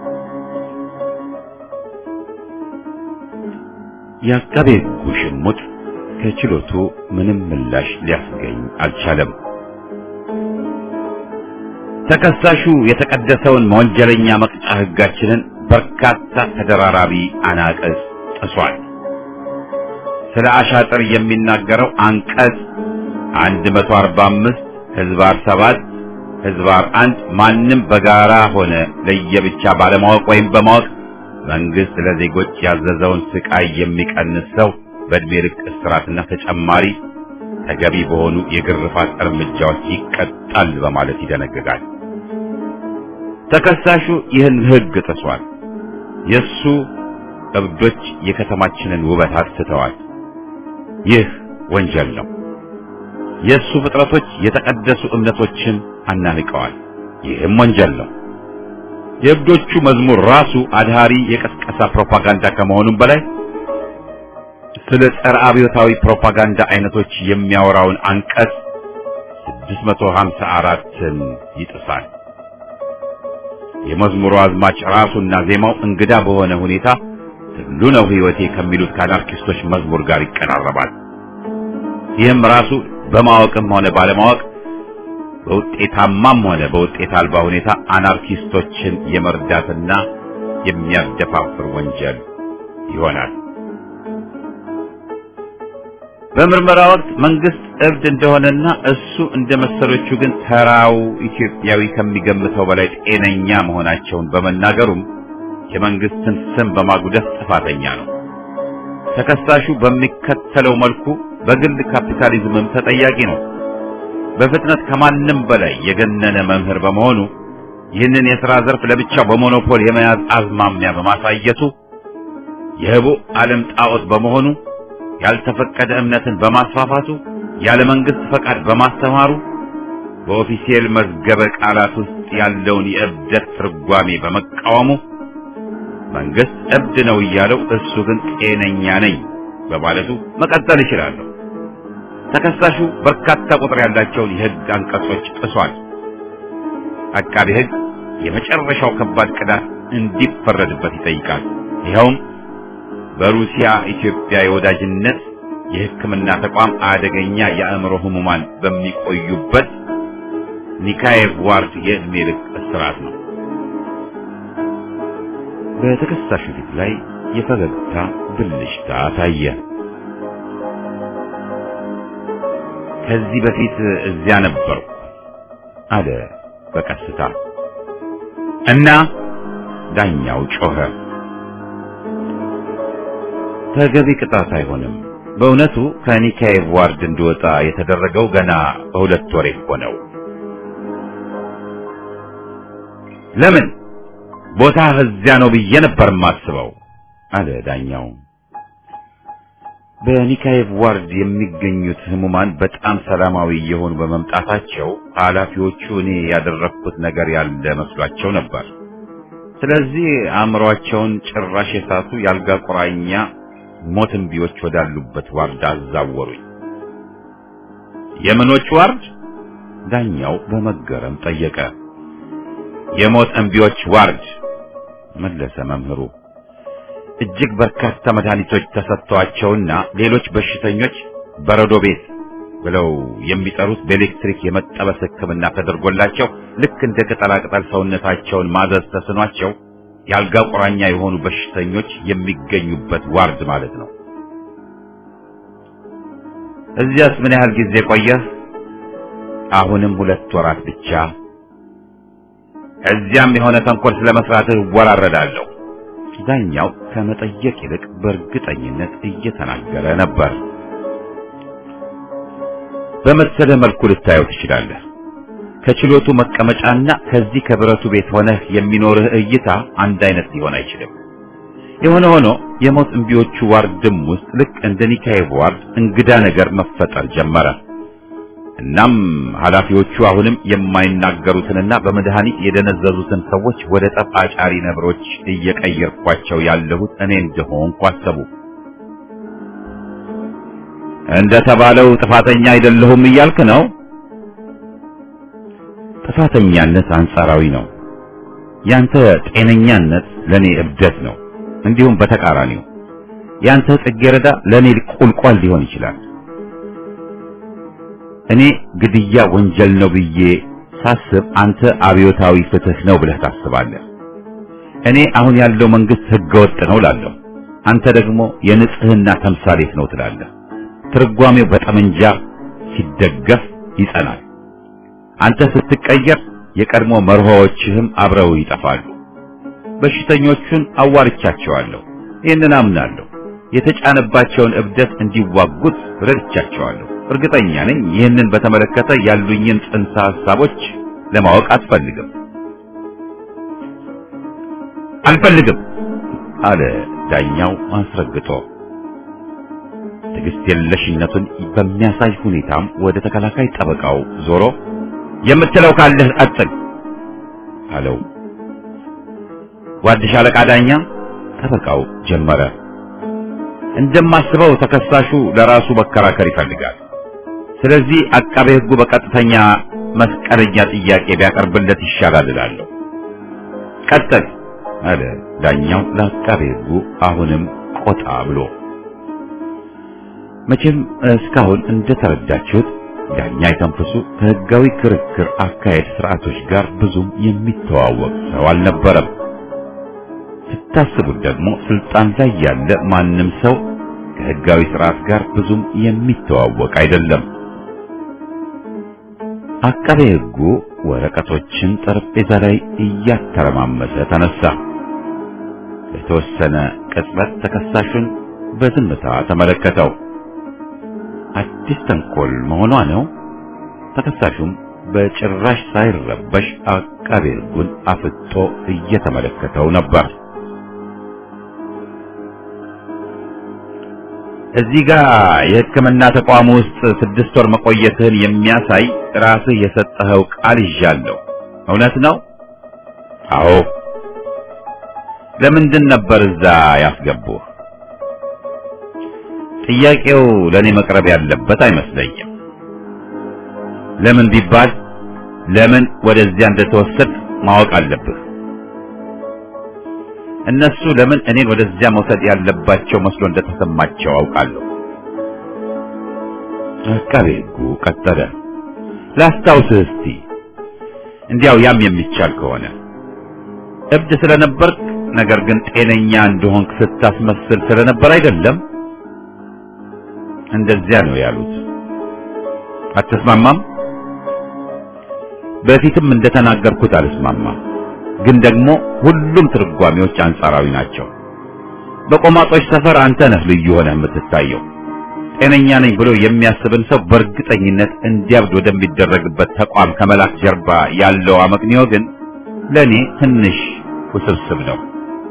የአቃቤ ሕጉ ሽሙጥ ከችሎቱ ምንም ምላሽ ሊያስገኝ አልቻለም። ተከሳሹ የተቀደሰውን ወንጀለኛ መቅጫ ሕጋችንን በርካታ ተደራራቢ አናቀጽ ጥሷል። ስለ አሻጥር የሚናገረው አንቀጽ አንድ መቶ አርባ አምስት ህዝባር ሰባት ህዝባር አንድ ማንም በጋራ ሆነ ለየብቻ ባለማወቅ ወይም በማወቅ መንግስት ለዜጎች ያዘዘውን ስቃይ የሚቀንስ ሰው በእድሜ ልክ እስራትና ተጨማሪ ተገቢ በሆኑ የግርፋት እርምጃዎች ይቀጣል በማለት ይደነግጋል። ተከሳሹ ይህን ህግ ጥሷል። የሱ እብዶች የከተማችንን ውበት አጥተዋል። ይህ ወንጀል ነው። የእሱ ፍጥረቶች የተቀደሱ እምነቶችን አናንቀዋል። ይህም ወንጀል ነው። የእብዶቹ መዝሙር ራሱ አድሃሪ የቀስቀሳ ፕሮፓጋንዳ ከመሆኑም በላይ ስለ ጸረ አብዮታዊ ፕሮፓጋንዳ አይነቶች የሚያወራውን አንቀጽ ስድስት መቶ ሀምሳ አራትን ይጥሳል። የመዝሙሩ አዝማች ራሱና ዜማው እንግዳ በሆነ ሁኔታ ሁሉ ነው ሕይወቴ ከሚሉት ከአናርኪስቶች መዝሙር ጋር ይቀራረባል። ይህም ራሱ በማወቅም ሆነ ባለማወቅ በውጤታማም ሆነ በውጤት አልባ ሁኔታ አናርኪስቶችን የመርዳትና የሚያደፋፍር ወንጀል ይሆናል። በምርመራ ወቅት መንግስት እብድ እንደሆነና እሱ እንደ መሰሎቹ ግን ተራው ኢትዮጵያዊ ከሚገምተው በላይ ጤነኛ መሆናቸውን በመናገሩም የመንግስትን ስም በማጉደፍ ጥፋተኛ ነው። ተከሳሹ በሚከተለው መልኩ በግል ካፒታሊዝምም ተጠያቂ ነው። በፍጥነት ከማንም በላይ የገነነ መምህር በመሆኑ ይህንን የሥራ ዘርፍ ለብቻው በሞኖፖል የመያዝ አዝማሚያ በማሳየቱ የህቡ ዓለም ጣዖት በመሆኑ ያልተፈቀደ እምነትን በማስፋፋቱ ያለ መንግስት ፈቃድ በማስተማሩ በኦፊሴል መዝገበ ቃላት ውስጥ ያለውን የእብደት ትርጓሜ በመቃወሙ መንግስት እብድ ነው እያለው እሱ ግን ጤነኛ ነኝ በማለቱ መቀጠል ይችላል። ተከሳሹ በርካታ ቁጥር ያላቸውን የህግ አንቀጾች ጥሷል። አቃቤ ህግ የመጨረሻው ከባድ ቅጣት እንዲፈረድበት ይጠይቃል። ይኸውም በሩሲያ ኢትዮጵያ የወዳጅነት የሕክምና ተቋም አደገኛ የአእምሮ ህሙማን በሚቆዩበት ኒካዬቭ ዋርድ የዕድሜ ልክ እስራት ነው። በተከሳሹ ፊት ላይ የፈገግታ ብልሽታ ታየ። ከዚህ በፊት እዚያ ነበርኩ አለ በቀስታ እና ዳኛው ጮኸ። ተገቢ ቅጣት አይሆንም። በእውነቱ ከኒካዬቭ ዋርድ እንዲወጣ የተደረገው ገና በሁለት ወር ሆነው። ለምን ቦታ እዚያ ነው ብዬ ነበር የማስበው አለ ዳኛው። በኒካዬቭ ዋርድ የሚገኙት ህሙማን በጣም ሰላማዊ የሆኑ በመምጣታቸው ኃላፊዎቹ እኔ ያደረኩት ነገር ያለ መስሏቸው ነበር። ስለዚህ አእምሮአቸውን ጭራሽ የሳቱ ያልጋ ቁራኛ ሞትን ቢዎች ወዳሉበት ዋርድ አዛወሩኝ። የምኖች ዋርድ? ዳኛው በመገረም ጠየቀ። የሞት እንቢዎች ዋርድ መለሰ መምህሩ። እጅግ በርካታ መድኃኒቶች ተሰጥተዋቸውና ሌሎች በሽተኞች በረዶ ቤት ብለው የሚጠሩት በኤሌክትሪክ የመጠበስ ሕክምና ተደርጎላቸው ልክ እንደ ቅጠላቅጠል ሰውነታቸውን ማዘዝ ተስኗቸው ያልጋ ቁራኛ የሆኑ በሽተኞች የሚገኙበት ዋርድ ማለት ነው። እዚያስ ምን ያህል ጊዜ ቆየህ? አሁንም ሁለት ወራት ብቻ። እዚያም የሆነ ተንኮል ስለመስራትህ ወራረዳለሁ። ዳኛው ከመጠየቅ ይልቅ በእርግጠኝነት እየተናገረ ነበር። በመሰለ መልኩ ልታየው ትችላለህ። ከችሎቱ መቀመጫና ከዚህ ከብረቱ ቤት ሆነህ የሚኖርህ እይታ አንድ አይነት ሊሆን አይችልም። የሆነ ሆኖ የሞት እንቢዎቹ ዋርድም ውስጥ ልክ እንደ ኒካዬቭ ዋርድ እንግዳ ነገር መፈጠር ጀመረ። እናም ኃላፊዎቹ አሁንም የማይናገሩትንና በመድኃኒት የደነዘዙትን ሰዎች ወደ ጠብ አጫሪ ነብሮች እየቀየርኳቸው ያለሁት እኔ እንደሆንኩ አሰቡ። እንደተባለው ጥፋተኛ አይደለሁም እያልክ ነው? ጥፋተኛነት አንጻራዊ ነው። ያንተ ጤነኛነት ለኔ እብደት ነው። እንዲሁም በተቃራኒው ያንተ ጽጌረዳ ለኔ ቁልቋል ሊሆን ይችላል። እኔ ግድያ ወንጀል ነው ብዬ ሳስብ አንተ አብዮታዊ ፍትህ ነው ብለህ ታስባለህ። እኔ አሁን ያለው መንግስት ህገወጥ ነው እላለሁ። አንተ ደግሞ የንጽህና ተምሳሌት ነው ትላለህ። ትርጓሜው በጠመንጃ ሲደገፍ ይጸናል። አንተ ስትቀየር የቀድሞ መርሆዎችህም አብረው ይጠፋሉ። በሽተኞቹን አዋርቻቸዋለሁ፣ ይህንን አምናለሁ። የተጫነባቸውን እብደት እንዲዋጉት ረድቻቸዋለሁ። እርግጠኛ ነኝ ይህንን በተመለከተ ያሉኝን ጽንሰ ሐሳቦች ለማወቅ አትፈልግም። አልፈልግም አለ ዳኛው አስረግጦ። ትዕግስት የለሽነቱን በሚያሳይ ሁኔታም ወደ ተከላካይ ጠበቃው ዞሮ የምትለው ካለህ ቀጥል አለው። ጓድ ሻለቃ ዳኛ ጠበቃው ጀመረ። እንደማስበው ተከሳሹ ለራሱ መከራከር ይፈልጋል። ስለዚህ አቃቤ ሕጉ በቀጥተኛ መስቀለኛ ጥያቄ ቢያቀርብለት ይሻላል እላለሁ። ቀጥል አለ ዳኛው ለአቃቤ ሕጉ አሁንም ቆጣ ብሎ። መቼም እስካሁን እንደተረዳችሁት ዳኛ የተንፈሱ ከሕጋዊ ክርክር አካሄድ ስርዓቶች ጋር ብዙም የሚተዋወቅ ሰው አልነበረም። ስታስቡት ደግሞ ስልጣን ላይ ያለ ማንም ሰው ከሕጋዊ ስርዓት ጋር ብዙም የሚተዋወቅ አይደለም። አቃቤ ሕጉ ወረቀቶችን ጠረጴዛ ላይ እያተረማመሰ ተነሳ። ለተወሰነ ቅጽበት ተከሳሹን በዝምታ ተመለከተው። አዲስ ተንኮል መሆኗ ነው። ተከሳሹም በጭራሽ ሳይረበሽ አቃቤ ሕጉን አፍጦ እየተመለከተው ነበር። እዚህ ጋር የሕክምና ተቋም ውስጥ ስድስት ወር መቆየትህን የሚያሳይ ራስህ የሰጠኸው ቃል ይዣለሁ። እውነት ነው? አዎ። ለምንድን ነበር እዛ ያስገቡህ? ጥያቄው ለኔ መቅረብ ያለበት አይመስለኝም። ለምን ቢባል ለምን ወደዚያ እንደተወሰድክ ማወቅ አለብህ። እነሱ ለምን እኔን ወደዚያ መውሰድ ያለባቸው መስሎ እንደተሰማቸው አውቃለሁ። አቃቤ ሕጉ ቀጠለ። ላስታውስህ እስቲ እንዲያው ያም የሚቻል ከሆነ እብድ ስለነበርክ ነገር ግን ጤነኛ እንደሆንክ ስታስመስል ስለነበር አይደለም? እንደዚያ ነው ያሉት። አትስማማም? በፊትም እንደተናገርኩት አልስማማም። ግን ደግሞ ሁሉም ትርጓሜዎች አንጻራዊ ናቸው። በቆማጦች ሰፈር አንተ ነህ ልዩ ሆነህ የምትታየው። ጤነኛ ነኝ ብሎ የሚያስብን ሰው በእርግጠኝነት እንዲያብድ ወደሚደረግበት ተቋም ከመላክ ጀርባ ያለው አመክንዮ ግን ለኔ ትንሽ ውስብስብ ነው።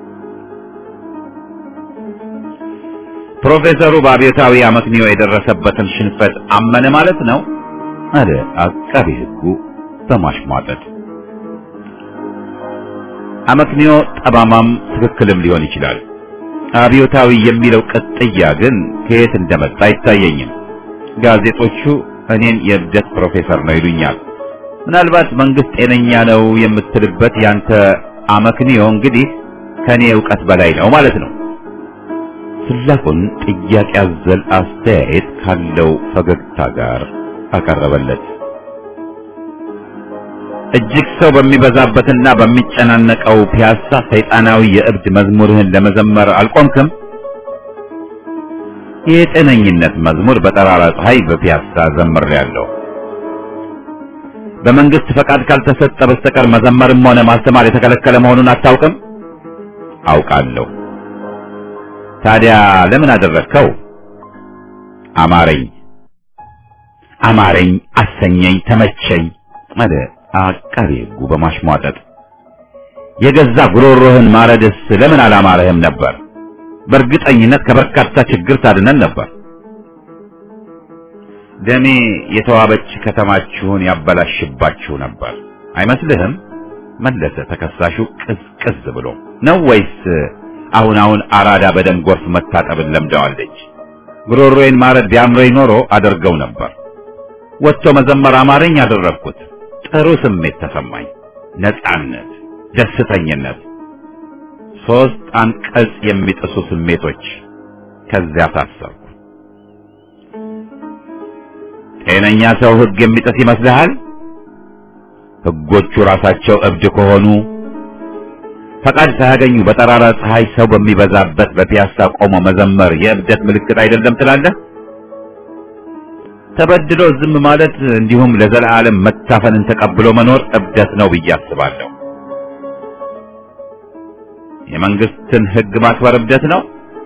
ፕሮፌሰሩ በአብዮታዊ አመክንዮ የደረሰበትን ሽንፈት አመነ ማለት ነው አለ አቃቤ ሕጉ በማሽሟጠጥ። አመክንዮ ጠማማም ትክክልም ሊሆን ይችላል። አብዮታዊ የሚለው ቅጥያ ግን ከየት እንደመጣ አይታየኝም። ጋዜጦቹ እኔን የእብደት ፕሮፌሰር ነው ይሉኛል። ምናልባት መንግስት ጤነኛ ነው የምትልበት ያንተ አመክንዮ እንግዲህ ከኔ ዕውቀት በላይ ነው ማለት ነው። ስላቁን ጥያቄ አዘል አስተያየት ካለው ፈገግታ ጋር አቀረበለት። እጅግ ሰው በሚበዛበትና በሚጨናነቀው ፒያሳ ሰይጣናዊ የእብድ መዝሙርህን ለመዘመር አልቆምክም? የጤነኝነት መዝሙር በጠራራ ፀሐይ በፒያሳ ዘምሬያለሁ። በመንግስት ፈቃድ ካልተሰጠ በስተቀር መዘመርም ሆነ ማስተማር የተከለከለ መሆኑን አታውቅም? አውቃለሁ። ታዲያ ለምን አደረግከው? አማረኝ አማረኝ፣ አሰኘኝ፣ ተመቸኝ አለ አቃቤ ሕጉ በማሽሟጠጥ። የገዛ ጉሮሮህን ማረድስ ለምን አላማረህም ነበር? በእርግጠኝነት ከበርካታ ችግር ታድነን ነበር። ደሜ የተዋበች ከተማችሁን ያበላሽባችሁ ነበር አይመስልህም? መለሰ ተከሳሹ ቅዝቅዝ ብሎ። ነው ወይስ አሁን አሁን አራዳ በደም ጎርፍ መታጠብን ለምደዋለች? ጉሮሮዬን ማረድ ቢያምረኝ ኖሮ አደርገው ነበር። ወጥቶ መዘመር አማረኝ አደረግኩት። ጥሩ ስሜት ተሰማኝ። ነጻነት፣ ደስተኝነት፣ ሶስት አንቀጽ የሚጥሱ ስሜቶች። ከዚያ ታሰርኩ። ጤነኛ ሰው ሕግ የሚጥስ ይመስልሃል? ሕጎቹ ራሳቸው እብድ ከሆኑ ፈቃድ ሳያገኙ በጠራራ ፀሐይ ሰው በሚበዛበት በፒያሳ ቆሞ መዘመር የእብደት ምልክት አይደለም ትላለህ? ተበድሎ ዝም ማለት እንዲሁም ለዘላለም መታፈንን ተቀብሎ መኖር እብደት ነው ብዬ አስባለሁ። የመንግስትን ሕግ ማክበር እብደት ነው።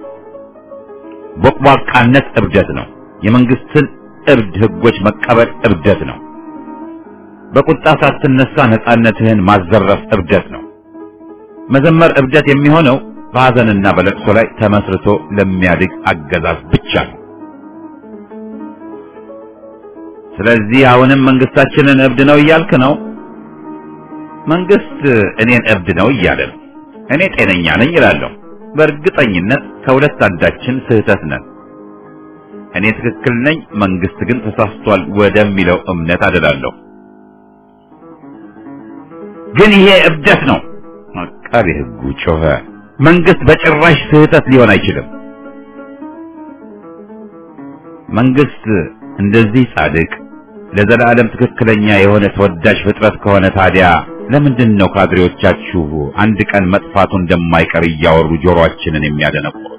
ቦቅቧቃነት እብደት ነው። የመንግስትን እብድ ሕጎች መቀበል እብደት ነው። በቁጣ ሳትነሳ ነጻነትህን ማዘረፍ እብደት ነው። መዘመር እብደት የሚሆነው በሐዘንና በለቅሶ ላይ ተመስርቶ ለሚያድግ አገዛዝ ብቻ ነው። ስለዚህ አሁንም መንግስታችንን እብድ ነው እያልክ ነው? መንግስት እኔን እብድ ነው እያለ ነው። እኔ ጤነኛ ነኝ እላለሁ። በእርግጠኝነት ከሁለት አንዳችን ስህተት ነን። እኔ ትክክል ነኝ፣ መንግስት ግን ተሳስቷል ወደሚለው እምነት አደላለሁ። ግን ይሄ እብደት ነው። አቃቤ ሕጉ ጮኸ። መንግስት በጭራሽ ስህተት ሊሆን አይችልም። መንግስት እንደዚህ ጻድቅ ለዘላለም ትክክለኛ የሆነ ተወዳጅ ፍጥረት ከሆነ ታዲያ ለምንድን ነው ካድሬዎቻችሁ አንድ ቀን መጥፋቱ እንደማይቀር እያወሩ ጆሮአችንን የሚያደነቁሩት?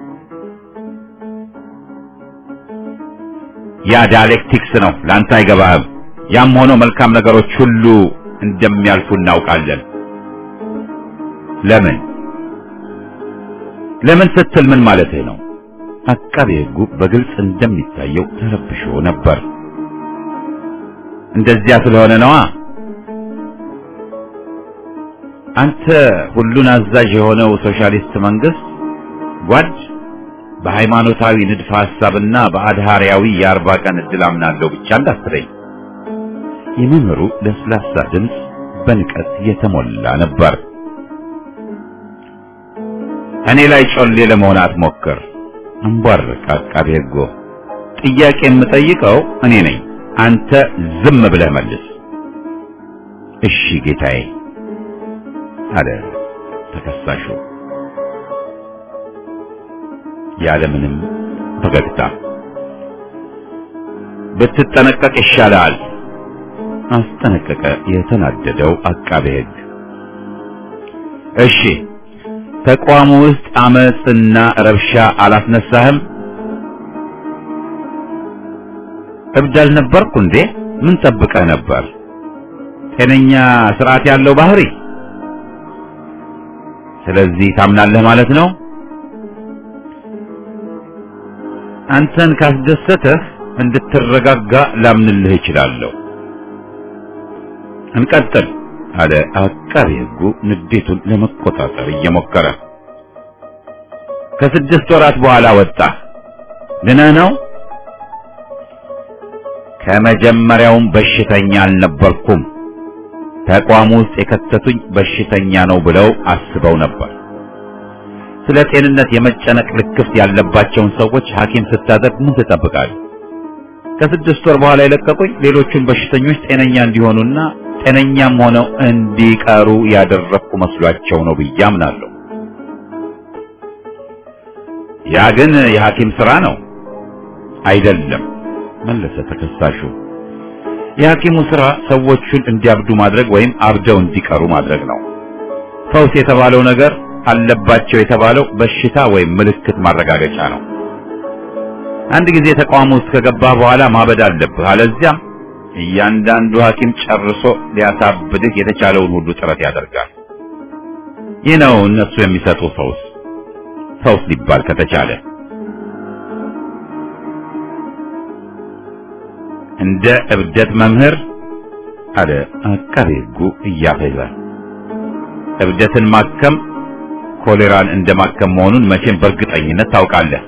ያ ዳይሌክቲክስ ነው፣ ላንተ አይገባህም። ያም ሆኖ መልካም ነገሮች ሁሉ እንደሚያልፉ እናውቃለን። ለምን ለምን ስትል ምን ማለትህ ነው? አቃቤ ሕጉ በግልጽ እንደሚታየው ተረብሾ ነበር። እንደዚያ ስለሆነ ነዋ። አንተ ሁሉን አዛዥ የሆነው ሶሻሊስት መንግስት ጓድ በሃይማኖታዊ ንድፈ ሐሳብና በአድሃሪያዊ የአርባ ቀን ዕድል አምናለሁ ብቻ እንዳትለኝ። የመምህሩ ለስላሳ ድምፅ በንቀት የተሞላ ነበር። እኔ ላይ ጮሌ ለመሆን አትሞክር። አንቧርቅ አቃቤ ሕጉ። ጥያቄ የምጠይቀው እኔ ነኝ። አንተ ዝም ብለህ መልስ። እሺ ጌታዬ አለ ተከሳሹ ያለምንም ፈገግታ። ብትጠነቀቅ ይሻላል አስጠነቀቀ የተናደደው አቃቤ ሕግ። እሺ ተቋሙ ውስጥ አመጽና ረብሻ አላስነሳህም? እብድ አልነበርኩ እንዴ? ምን ጠብቀህ ነበር? ጤነኛ ስርዓት ያለው ባህሪ። ስለዚህ ታምናለህ ማለት ነው? አንተን ካስደሰተህ እንድትረጋጋ ላምንልህ እችላለሁ። እንቀጥል አለ አቃቤ ሕጉ ንዴቱን ለመቆጣጠር እየሞከረ። ከስድስት ወራት በኋላ ወጣ። ድነህ ነው? ከመጀመሪያውም በሽተኛ አልነበርኩም። ተቋሙ ውስጥ የከተቱኝ በሽተኛ ነው ብለው አስበው ነበር። ስለ ጤንነት የመጨነቅ ልክፍት ያለባቸውን ሰዎች ሐኪም ስታደርግ ምን ትጠብቃለህ? ከስድስት ወር በኋላ የለቀቁኝ ሌሎቹን በሽተኞች ጤነኛ እንዲሆኑና ጤነኛም ሆነው እንዲቀሩ ያደረኩ መስሏቸው ነው ብዬ አምናለሁ። ያ ግን የሐኪም ሥራ ነው አይደለም መለሰ ተከሳሹ። የሐኪሙ ሥራ ሰዎቹን እንዲያብዱ ማድረግ ወይም አብደው እንዲቀሩ ማድረግ ነው። ፈውስ የተባለው ነገር አለባቸው የተባለው በሽታ ወይም ምልክት ማረጋገጫ ነው። አንድ ጊዜ ተቋሙ ውስጥ ከገባህ በኋላ ማበድ አለብህ። አለዚያም እያንዳንዱ ሐኪም ጨርሶ ሊያሳብድህ የተቻለውን ሁሉ ጥረት ያደርጋል። ይህ ነው እነሱ የሚሰጡ ፈውስ ፈውስ ሊባል ከተቻለ። እንደ እብደት መምህር አለ አቃቤ ሕጉ እያፈዘ። እብደትን ማከም ኮሌራን እንደማከም መሆኑን መቼም በእርግጠኝነት ታውቃለህ።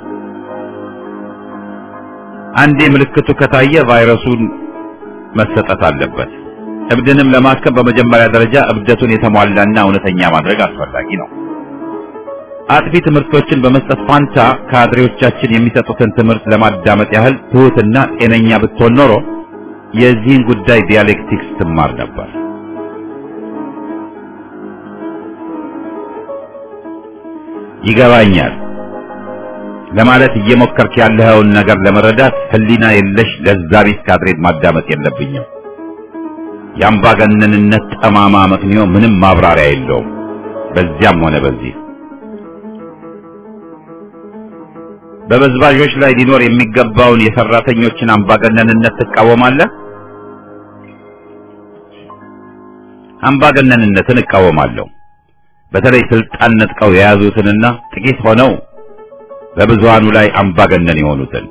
አንዴ ምልክቱ ከታየ ቫይረሱን መሰጠት አለበት። እብድንም ለማከም በመጀመሪያ ደረጃ እብደቱን የተሟላና እውነተኛ ማድረግ አስፈላጊ ነው። አጥፊ ትምህርቶችን በመስጠት ፋንታ ካድሬዎቻችን የሚሰጡትን ትምህርት ለማዳመጥ ያህል ትሁትና ጤነኛ ብትሆን ኖሮ የዚህን ጉዳይ ዲያሌክቲክስ ትማር ነበር። ይገባኛል ለማለት እየሞከርክ ያለኸውን ነገር ለመረዳት ህሊና የለሽ ለዛቢስ ካድሬት ማዳመጥ የለብኝም። የአምባገነንነት ጠማማ ምክንዮ ምንም ማብራሪያ የለውም። በዚያም ሆነ በዚህ በበዝባዦች ላይ ሊኖር የሚገባውን የሰራተኞችን አምባገነንነት ትቃወማለህ? አምባገነንነትን እቃወማለሁ። በተለይ ስልጣን ነጥቀው የያዙትንና ጥቂት ሆነው በብዙሃኑ ላይ አምባገነን የሆኑትን።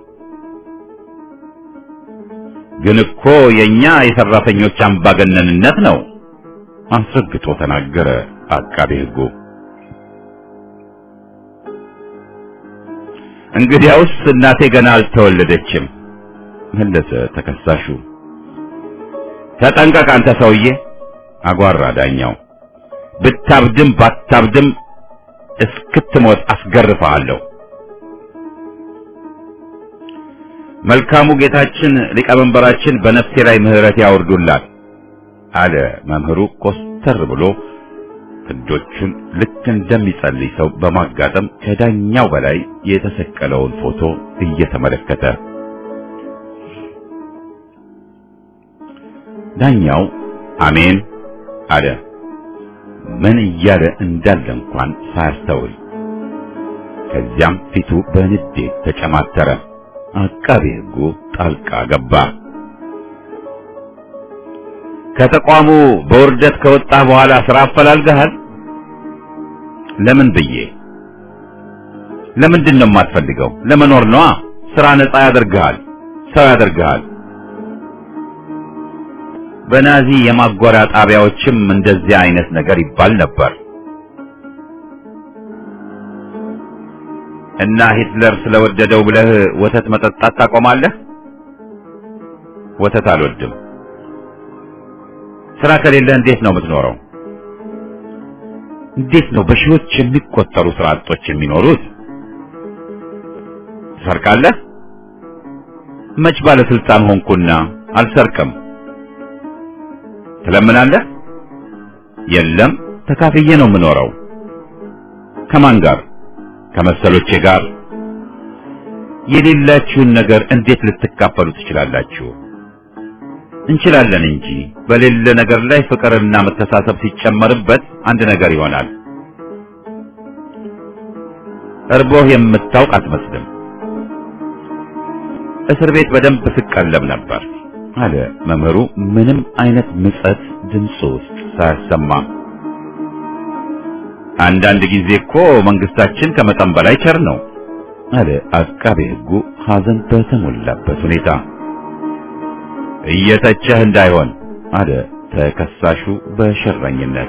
ግን እኮ የኛ የሰራተኞች አምባገነንነት ነው አስረግጦ ተናገረ አቃቤ ሕጉ። እንግዲያውስ እናቴ ገና አልተወለደችም መለሰ ተከሳሹ። ተጠንቀቅ አንተ ሰውዬ አጓራ ዳኛው። ብታብድም ባታብድም እስክትሞት አስገርፈሃለሁ። መልካሙ ጌታችን ሊቀመንበራችን በነፍሴ ላይ ምህረት ያወርዱላል አለ መምህሩ ኮስተር ብሎ እጆቹን ልክ እንደሚጸልይ ሰው በማጋጠም ከዳኛው በላይ የተሰቀለውን ፎቶ እየተመለከተ። ዳኛው አሜን አለ፣ ምን እያለ እንዳለ እንኳን ሳያስተውል። ከዚያም ፊቱ በንዴት ተጨማተረ። አቃቤ ሕጉ ጣልቃ ገባ። ከተቋሙ በውርደት ከወጣ በኋላ ስራ አፈላልገሃል? ለምን ብዬ? ለምንድን ነው የማትፈልገው? ለመኖር ነዋ። ስራ ነፃ ያደርግሃል፣ ሰው ያደርግሃል። በናዚ የማጎሪያ ጣቢያዎችም እንደዚህ አይነት ነገር ይባል ነበር። እና ሂትለር ስለወደደው ብለህ ወተት መጠጣት ታቆማለህ? ወተት አልወድም። ስራ ከሌለህ እንዴት ነው የምትኖረው? እንዴት ነው በሺዎች የሚቆጠሩ ስራ አጦች የሚኖሩት? ትሰርቃለህ? መች ባለስልጣን ሆንኩና አልሰርቅም። ትለምናለህ? የለም፣ ተካፍዬ ነው የምኖረው። ከማን ጋር? ከመሰሎቼ ጋር። የሌላችሁን ነገር እንዴት ልትካፈሉ ትችላላችሁ? እንችላለን እንጂ በሌለ ነገር ላይ ፍቅርና መተሳሰብ ሲጨመርበት አንድ ነገር ይሆናል። እርቦህ የምታውቅ አትመስልም። እስር ቤት በደንብ ስቀለብ ነበር አለ መምህሩ ምንም አይነት ምጸት ድምፁ ውስጥ ሳያሰማ። አንዳንድ ጊዜ እኮ መንግስታችን ከመጠን በላይ ቸር ነው አለ አቃቤ ሕጉ ሐዘን በተሞላበት ሁኔታ። እየተቸህ እንዳይሆን አለ ተከሳሹ በሸረኝነት።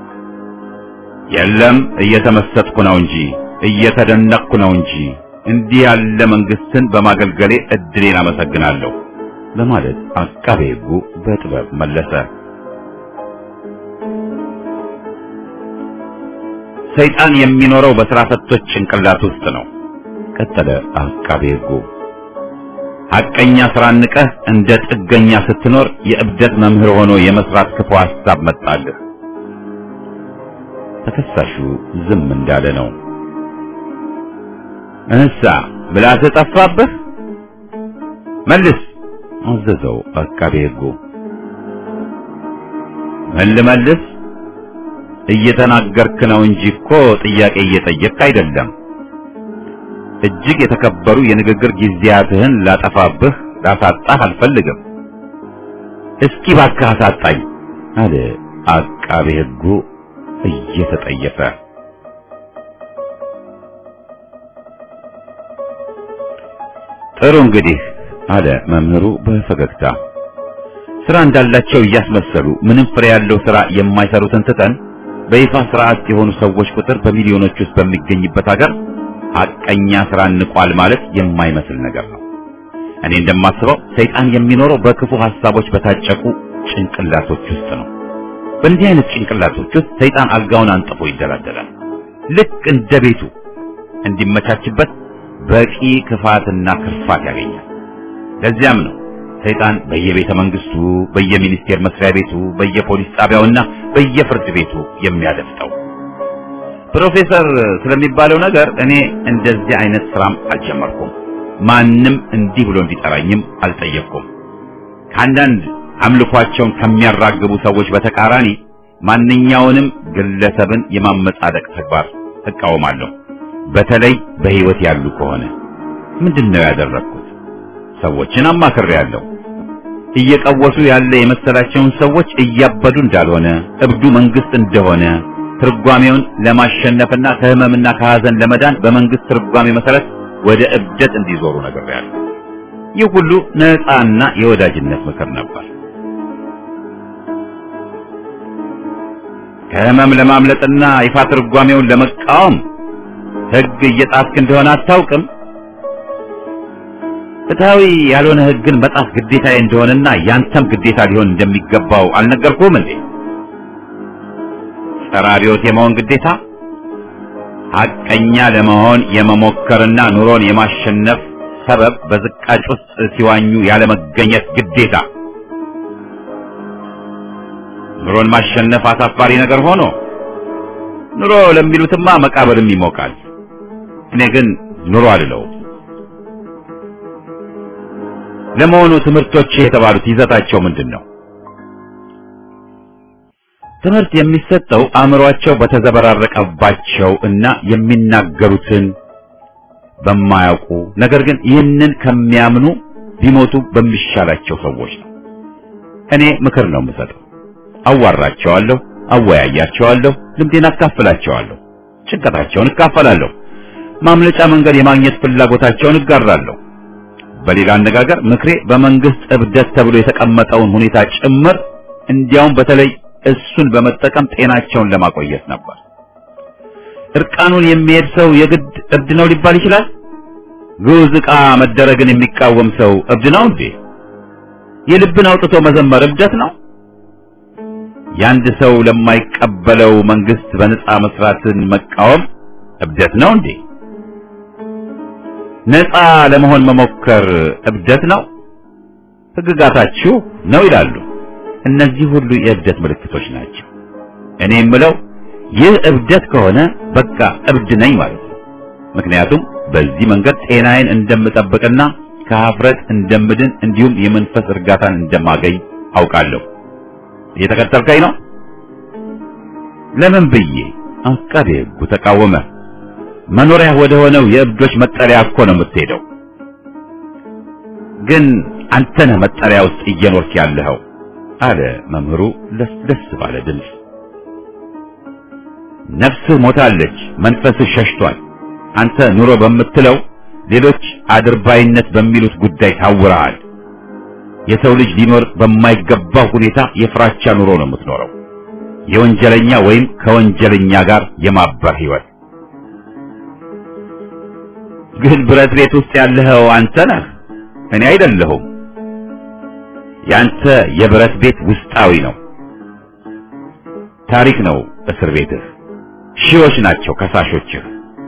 የለም እየተመሰጥኩ ነው እንጂ እየተደነቅኩ ነው እንጂ እንዲህ ያለ መንግስትን በማገልገሌ እድሌን አመሰግናለሁ በማለት አቃቤ ሕጉ በጥበብ መለሰ። ሰይጣን የሚኖረው በስራ ፈቶች ጭንቅላት ውስጥ ነው ቀጠለ አቃቤ ሕጉ። ሐቀኛ ስራ ንቀህ እንደ ጥገኛ ስትኖር የእብደት መምህር ሆኖ የመስራት ክፉ ሐሳብ መጣልህ። ተከሳሹ ዝም እንዳለ ነው። እንሳ ብላህ ጠፋብህ? መልስ አዘዘው አቃቤ ሕጉ። ምን ልመልስ? እየተናገርክ ነው እንጂ እኮ ጥያቄ እየጠየቅክ አይደለም። እጅግ የተከበሩ የንግግር ጊዜያትህን ላጠፋብህ ላሳጣህ አልፈልግም። እስኪ እባክህ አሳጣኝ አለ አቃቤ ሕጉ እየተጠየፈ። ጥሩ እንግዲህ አለ መምህሩ በፈገግታ። ስራ እንዳላቸው እያስመሰሉ ምንም ፍሬ ያለው ስራ የማይሰሩትን ትተን በይፋ ስርዓት የሆኑ ሰዎች ቁጥር በሚሊዮኖች ውስጥ በሚገኝበት ሀገር ሐቀኛ ስራ ንቋል ማለት የማይመስል ነገር ነው። እኔ እንደማስበው ሰይጣን የሚኖረው በክፉ ሐሳቦች በታጨቁ ጭንቅላቶች ውስጥ ነው። በእንዲህ አይነት ጭንቅላቶች ውስጥ ሰይጣን አልጋውን አንጥፎ ይደላደላል። ልክ እንደ ቤቱ እንዲመቻችበት በቂ ክፋትና ክርፋት ያገኛል። ለዚያም ነው ሰይጣን በየቤተ መንግስቱ፣ በየሚኒስቴር መስሪያ ቤቱ፣ በየፖሊስ ጣቢያውና በየፍርድ ቤቱ የሚያደፍጠው። ፕሮፌሰር ስለሚባለው ነገር እኔ እንደዚህ አይነት ስራም አልጀመርኩም። ማንም እንዲህ ብሎ እንዲጠራኝም አልጠየቅኩም። ከአንዳንድ አምልኳቸውን ከሚያራግቡ ሰዎች በተቃራኒ ማንኛውንም ግለሰብን የማመጻደቅ ተግባር እቃወማለሁ። በተለይ በህይወት ያሉ ከሆነ ምንድነው ያደረኩት? ሰዎችን አማክሬያለሁ። እየቀወሱ ያለ የመሰላቸውን ሰዎች እያበዱ እንዳልሆነ፣ እብዱ መንግስት እንደሆነ ትርጓሜውን ለማሸነፍና ከህመምና ከሐዘን ለመዳን በመንግስት ትርጓሜ መሰረት ወደ እብደት እንዲዞሩ ነግሬያለሁ። ይህ ሁሉ ነፃና የወዳጅነት ምክር ነበር። ከህመም ለማምለጥና ይፋ ትርጓሜውን ለመቃወም ህግ እየጣስክ እንደሆነ አታውቅም? ፍትሃዊ ያልሆነ ህግን መጣስ ግዴታዬ እንደሆነና ያንተም ግዴታ ሊሆን እንደሚገባው አልነገርኩም እንዴ? ጸረ አብዮት የመሆን ግዴታ፣ ሐቀኛ ለመሆን የመሞከርና ኑሮን የማሸነፍ ሰበብ በዝቃጭ ውስጥ ሲዋኙ ያለመገኘት ግዴታ። ኑሮን ማሸነፍ አሳፋሪ ነገር ሆኖ ኑሮ ለሚሉትማ መቃብርም ይሞቃል። እኔ ግን ኑሮ አልለው። ለመሆኑ ትምህርቶች የተባሉት ይዘታቸው ምንድነው? ትምህርት የሚሰጠው አእምሮአቸው በተዘበራረቀባቸው እና የሚናገሩትን በማያውቁ ነገር ግን ይህንን ከሚያምኑ ቢሞቱ በሚሻላቸው ሰዎች ነው። እኔ ምክር ነው የምሰጠው። አዋራቸዋለሁ፣ አወያያቸዋለሁ፣ ልምዴን አካፍላቸዋለሁ፣ ጭንቀታቸውን እካፈላለሁ፣ ማምለጫ መንገድ የማግኘት ፍላጎታቸውን እጋራለሁ። በሌላ አነጋገር ምክሬ በመንግስት እብደት ተብሎ የተቀመጠውን ሁኔታ ጭምር እንዲያውም በተለይ እሱን በመጠቀም ጤናቸውን ለማቆየት ነበር። እርቃኑን የሚሄድ ሰው የግድ እብድ ነው ሊባል ይችላል? ግዑዝ ዕቃ መደረግን የሚቃወም ሰው እብድ ነው እንዴ? የልብን አውጥቶ መዘመር እብደት ነው? ያንድ ሰው ለማይቀበለው መንግስት በነጻ መስራትን መቃወም እብደት ነው እንዴ? ነጻ ለመሆን መሞከር እብደት ነው? ህግጋታችሁ ነው ይላሉ። እነዚህ ሁሉ የእብደት ምልክቶች ናቸው። እኔ የምለው ይህ እብደት ከሆነ በቃ እብድ ነኝ ማለት ነው። ምክንያቱም በዚህ መንገድ ጤናዬን እንደምጠብቅና ከሀፍረት እንደምድን እንዲሁም የመንፈስ እርጋታን እንደማገኝ አውቃለሁ። እየተከተልከኝ ነው? ለምን ብዬ አቃቤ ሕጉ ተቃወመ። መኖሪያ ወደ ሆነው የእብዶች መጠለያ እኮ ነው የምትሄደው። ግን አንተ ነህ መጠለያ ውስጥ እየኖርክ ያለኸው አለ መምህሩ ለስለስ ባለ ድምፅ። ነፍስህ ሞታለች፣ መንፈስህ ሸሽቷል። አንተ ኑሮ በምትለው ሌሎች አድርባይነት በሚሉት ጉዳይ ታውረሃል። የሰው ልጅ ሊኖር በማይገባው ሁኔታ የፍራቻ ኑሮ ነው የምትኖረው። የወንጀለኛ ወይም ከወንጀለኛ ጋር የማበር ህይወት። ግን ብረት ቤት ውስጥ ያለኸው አንተ ነህ፣ እኔ አይደለሁም። ያንተ የብረት ቤት ውስጣዊ ነው። ታሪክ ነው እስር ቤትህ። ሺዎች ናቸው ከሳሾችህ።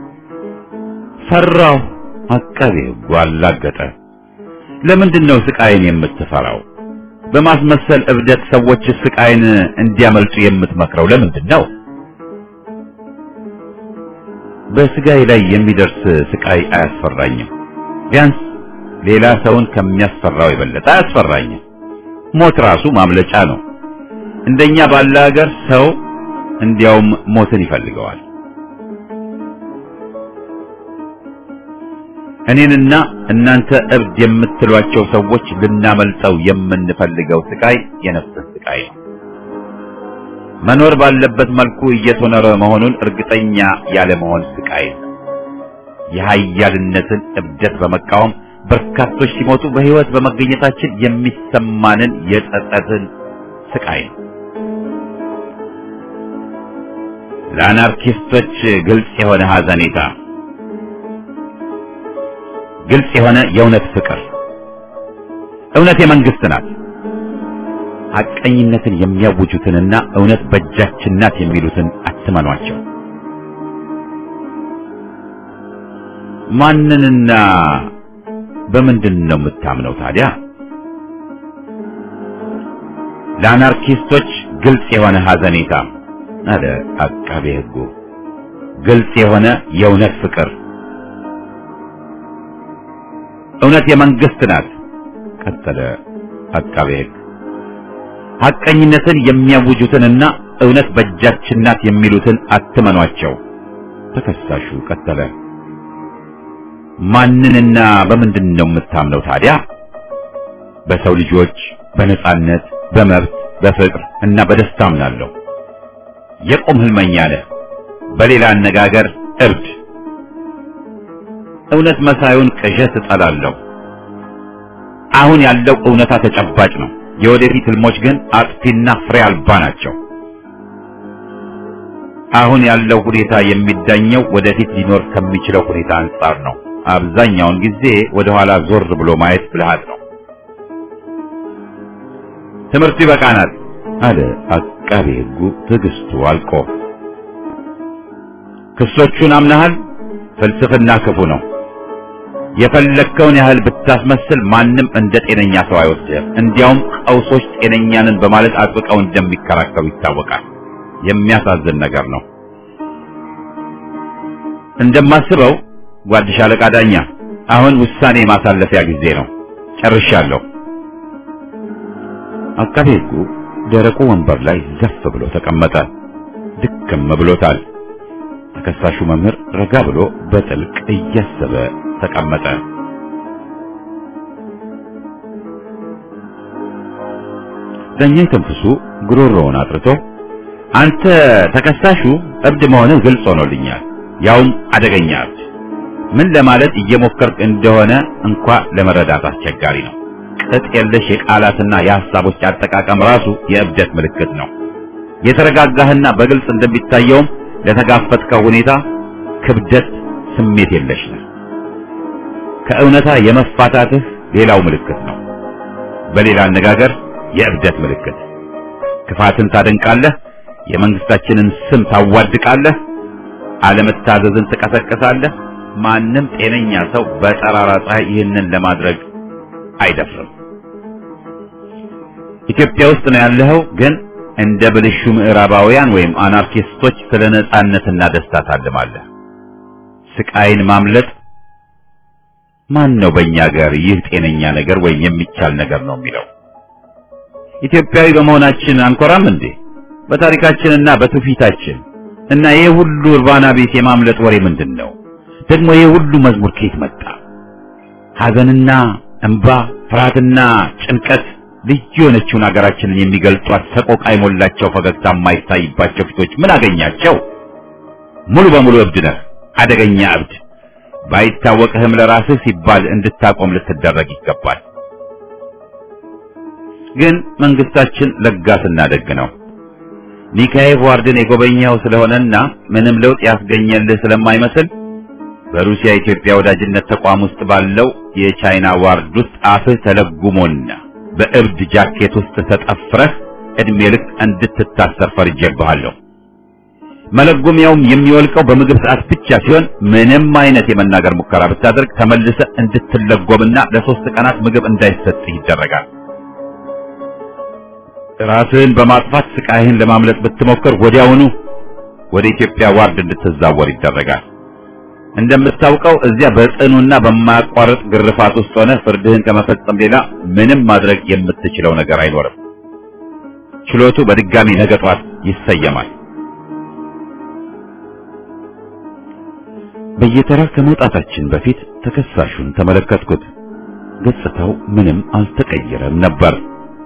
ፈራው። አቃቤ ሕጉ አላገጠ። ለምንድን ነው ስቃይን የምትፈራው? በማስመሰል እብደት ሰዎች ስቃይን እንዲያመልጡ የምትመክረው ለምንድን ነው? በስጋይ ላይ የሚደርስ ስቃይ አያስፈራኝም። ቢያንስ ሌላ ሰውን ከሚያስፈራው የበለጠ አያስፈራኝም። ሞት ራሱ ማምለጫ ነው። እንደኛ ባለ ሀገር ሰው እንዲያውም ሞትን ይፈልገዋል። እኔንና እናንተ እብድ የምትሏቸው ሰዎች ልናመልጠው የምንፈልገው ስቃይ የነፍስ ስቃይ ነው። መኖር ባለበት መልኩ እየተኖረ መሆኑን እርግጠኛ ያለ መሆን ስቃይ ነው። የኃያልነትን እብደት በመቃወም በርካቶች ሲሞቱ በህይወት በመገኘታችን የሚሰማንን የጸጸትን ስቃይ ነው። ለአናርኪስቶች ግልጽ የሆነ ሐዘኔታ፣ ግልጽ የሆነ የእውነት ፍቅር። እውነት የመንግስት ናት። ሐቀኝነትን የሚያውጁትንና እውነት በእጃችን ናት የሚሉትን አትመኗቸው። ማንንና በምንድን ነው የምታምነው ታዲያ? ለአናርኪስቶች ግልጽ የሆነ ሐዘኔታ አለ አቃቤ ሕጉ። ግልጽ የሆነ የእውነት ፍቅር። እውነት የመንግስት ናት ቀጠለ አቃቤ ሕግ። ሐቀኝነትን የሚያውጁትንና እውነት በእጃችን ናት የሚሉትን አትመኗቸው። ተከሳሹ ቀጠለ። ማንንና በምንድን ነው የምታምነው ታዲያ? በሰው ልጆች በነጻነት በመብት በፍቅር እና በደስታ አምናለሁ። የቁም ህልመኛ ነህ። በሌላ አነጋገር እብድ። እውነት መሳዩን ቅዠት እጠላለሁ። አሁን ያለው እውነታ ተጨባጭ ነው። የወደፊት ህልሞች ግን አጥፊና ፍሬ አልባ ናቸው። አሁን ያለው ሁኔታ የሚዳኘው ወደፊት ሊኖር ከሚችለው ሁኔታ አንጻር ነው። አብዛኛውን ጊዜ ወደ ኋላ ዞር ብሎ ማየት ብልሃት ነው። ትምህርቱ ይበቃናል አለ አቃቤ ሕጉ ትዕግስቱ አልቆ። ክሶቹን አምነሃል? ፍልስፍና ክፉ ነው። የፈለከውን ያህል ብታስመስል ማንም እንደ ጤነኛ ሰው አይወስድህም። እንዲያውም ቀውሶች ጤነኛንን በማለት አጥብቀው እንደሚከራከሩ ይታወቃል። የሚያሳዝን ነገር ነው። እንደማስበው ጓድ ሻለቃ ዳኛ፣ አሁን ውሳኔ ማሳለፊያ ጊዜ ነው። ጨርሻለሁ። አቃቤ ሕጉ ደረቁ ወንበር ላይ ዘፍ ብሎ ተቀመጠ። ድክም ብሎታል። ተከሳሹ መምህር ረጋ ብሎ በጥልቅ እያሰበ ተቀመጠ። ዳኛ ተንፍሱ ጉሮሮውን አጥርቶ፣ አንተ ተከሳሹ እብድ መሆንህ ግልጽ ሆኖልኛል፣ ያውም አደገኛ እብድ። ምን ለማለት እየሞከርክ እንደሆነ እንኳ ለመረዳት አስቸጋሪ ነው። ቅጥ የለሽ የቃላትና የሐሳቦች አጠቃቀም ራሱ የእብደት ምልክት ነው። የተረጋጋህና በግልጽ እንደሚታየውም ለተጋፈጥከው ሁኔታ ክብደት ስሜት የለሽ ነህ። ከእውነታ የመፋታትህ ሌላው ምልክት ነው። በሌላ አነጋገር የእብደት ምልክት። ክፋትን ታደንቃለህ፣ የመንግስታችንን ስም ታዋድቃለህ፣ አለመታዘዝን ትቀሰቅሳለህ። ማንም ጤነኛ ሰው በጠራራ ፀሐይ ይህንን ለማድረግ አይደፍርም። ኢትዮጵያ ውስጥ ነው ያለኸው፣ ግን እንደ ብልሹ ምዕራባውያን ወይም አናርኪስቶች ስለ ነጻነትና ደስታ ታልማለህ። ስቃይን ማምለጥ ማን ነው በእኛ ሀገር ይህ ጤነኛ ነገር ወይም የሚቻል ነገር ነው የሚለው? ኢትዮጵያዊ በመሆናችን አንኮራም እንዴ? በታሪካችንና በትውፊታችን እና ይሄ ሁሉ እርባና ቤት የማምለጥ ወሬ ምንድን ነው? ደግሞ ይሄ ሁሉ መዝሙር ከየት መጣ? ሐዘንና እንባ፣ ፍርሃትና ጭንቀት ልዩ የሆነችውን ሀገራችንን የሚገልጧት ሰቆቃ የሞላቸው ፈገግታ የማይታይባቸው ፊቶች ምን አገኛቸው? ሙሉ በሙሉ እብድ ነህ፣ አደገኛ እብድ። ባይታወቅህም ለራስህ ሲባል እንድታቆም ልትደረግ ይገባል። ግን መንግስታችን ለጋስና ደግ ነው። ኒካኤቭ ዋርድን የጎበኘው ስለሆነና ምንም ለውጥ ያስገኘልህ ስለማይመስል በሩሲያ ኢትዮጵያ ወዳጅነት ተቋም ውስጥ ባለው የቻይና ዋርድ ውስጥ አፍህ ተለጉሞና በእብድ ጃኬት ውስጥ ተጠፍረህ እድሜ ልክ እንድትታሰር ፈርጄብሃለሁ። መለጎሚያውም የሚወልቀው በምግብ ሰዓት ብቻ ሲሆን ምንም አይነት የመናገር ሙከራ ብታደርግ ተመልሰህ እንድትለጎምና ለሶስት ቀናት ምግብ እንዳይሰጥህ ይደረጋል። ራስህን በማጥፋት ስቃይህን ለማምለጥ ብትሞክር ወዲያውኑ ወደ ኢትዮጵያ ዋርድ እንድትዛወር ይደረጋል። እንደምታውቀው እዚያ በጽኑና በማያቋርጥ ግርፋት ውስጥ ሆነ ፍርድህን ከመፈጸም ሌላ ምንም ማድረግ የምትችለው ነገር አይኖርም። ችሎቱ በድጋሚ ነገ ጧት ይሰየማል። በየተራ ከመውጣታችን በፊት ተከሳሹን ተመለከትኩት። ገጽታው ምንም አልተቀየረም ነበር።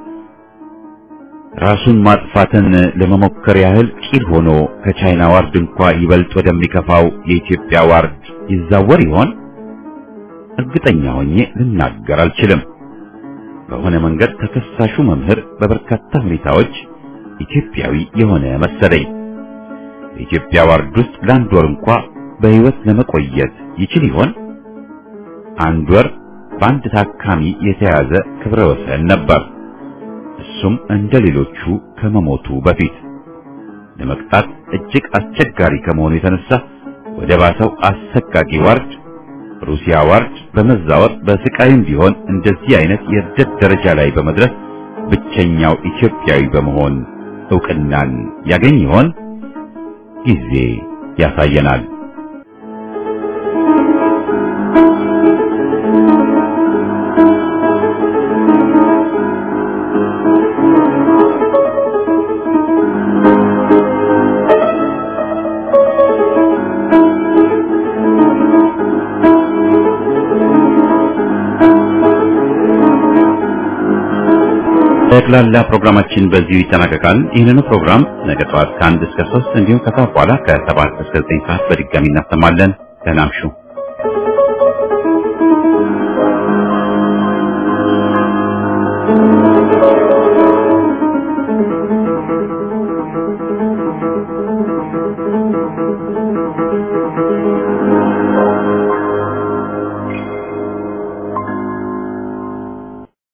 ራሱን ማጥፋትን ለመሞከር ያህል ቂል ሆኖ ከቻይና ዋርድ እንኳ ይበልጥ ወደሚከፋው የኢትዮጵያ ዋርድ ይዛወር ይሆን? እርግጠኛ ሆኜ ልናገር አልችልም። በሆነ መንገድ ተከሳሹ መምህር በበርካታ ሁኔታዎች ኢትዮጵያዊ የሆነ መሰለኝ። የኢትዮጵያ ዋርድ ውስጥ ለአንድ ወር እንኳ በሕይወት ለመቆየት ይችል ይሆን? አንድ ወር በአንድ ታካሚ የተያዘ ክብረ ወሰን ነበር። እሱም እንደ ሌሎቹ ከመሞቱ በፊት ለመቅጣት እጅግ አስቸጋሪ ከመሆኑ የተነሳ ወደ ባሰው አሰቃቂ ዋርድ ሩሲያ ዋርድ በመዛወር በስቃይም ቢሆን እንደዚህ አይነት የእብደት ደረጃ ላይ በመድረስ ብቸኛው ኢትዮጵያዊ በመሆን ዕውቅናን ያገኝ ይሆን? ጊዜ ያሳየናል። ጠቅላላ ፕሮግራማችን በዚሁ ይጠናቀቃል። ይህንን ፕሮግራም ነገ ጠዋት ከአንድ እስከ ሶስት እንዲሁም ከሰዓት በኋላ ከሰባት እስከ ዘጠኝ ሰዓት በድጋሚ እናሰማለን። ደህና እምሹ።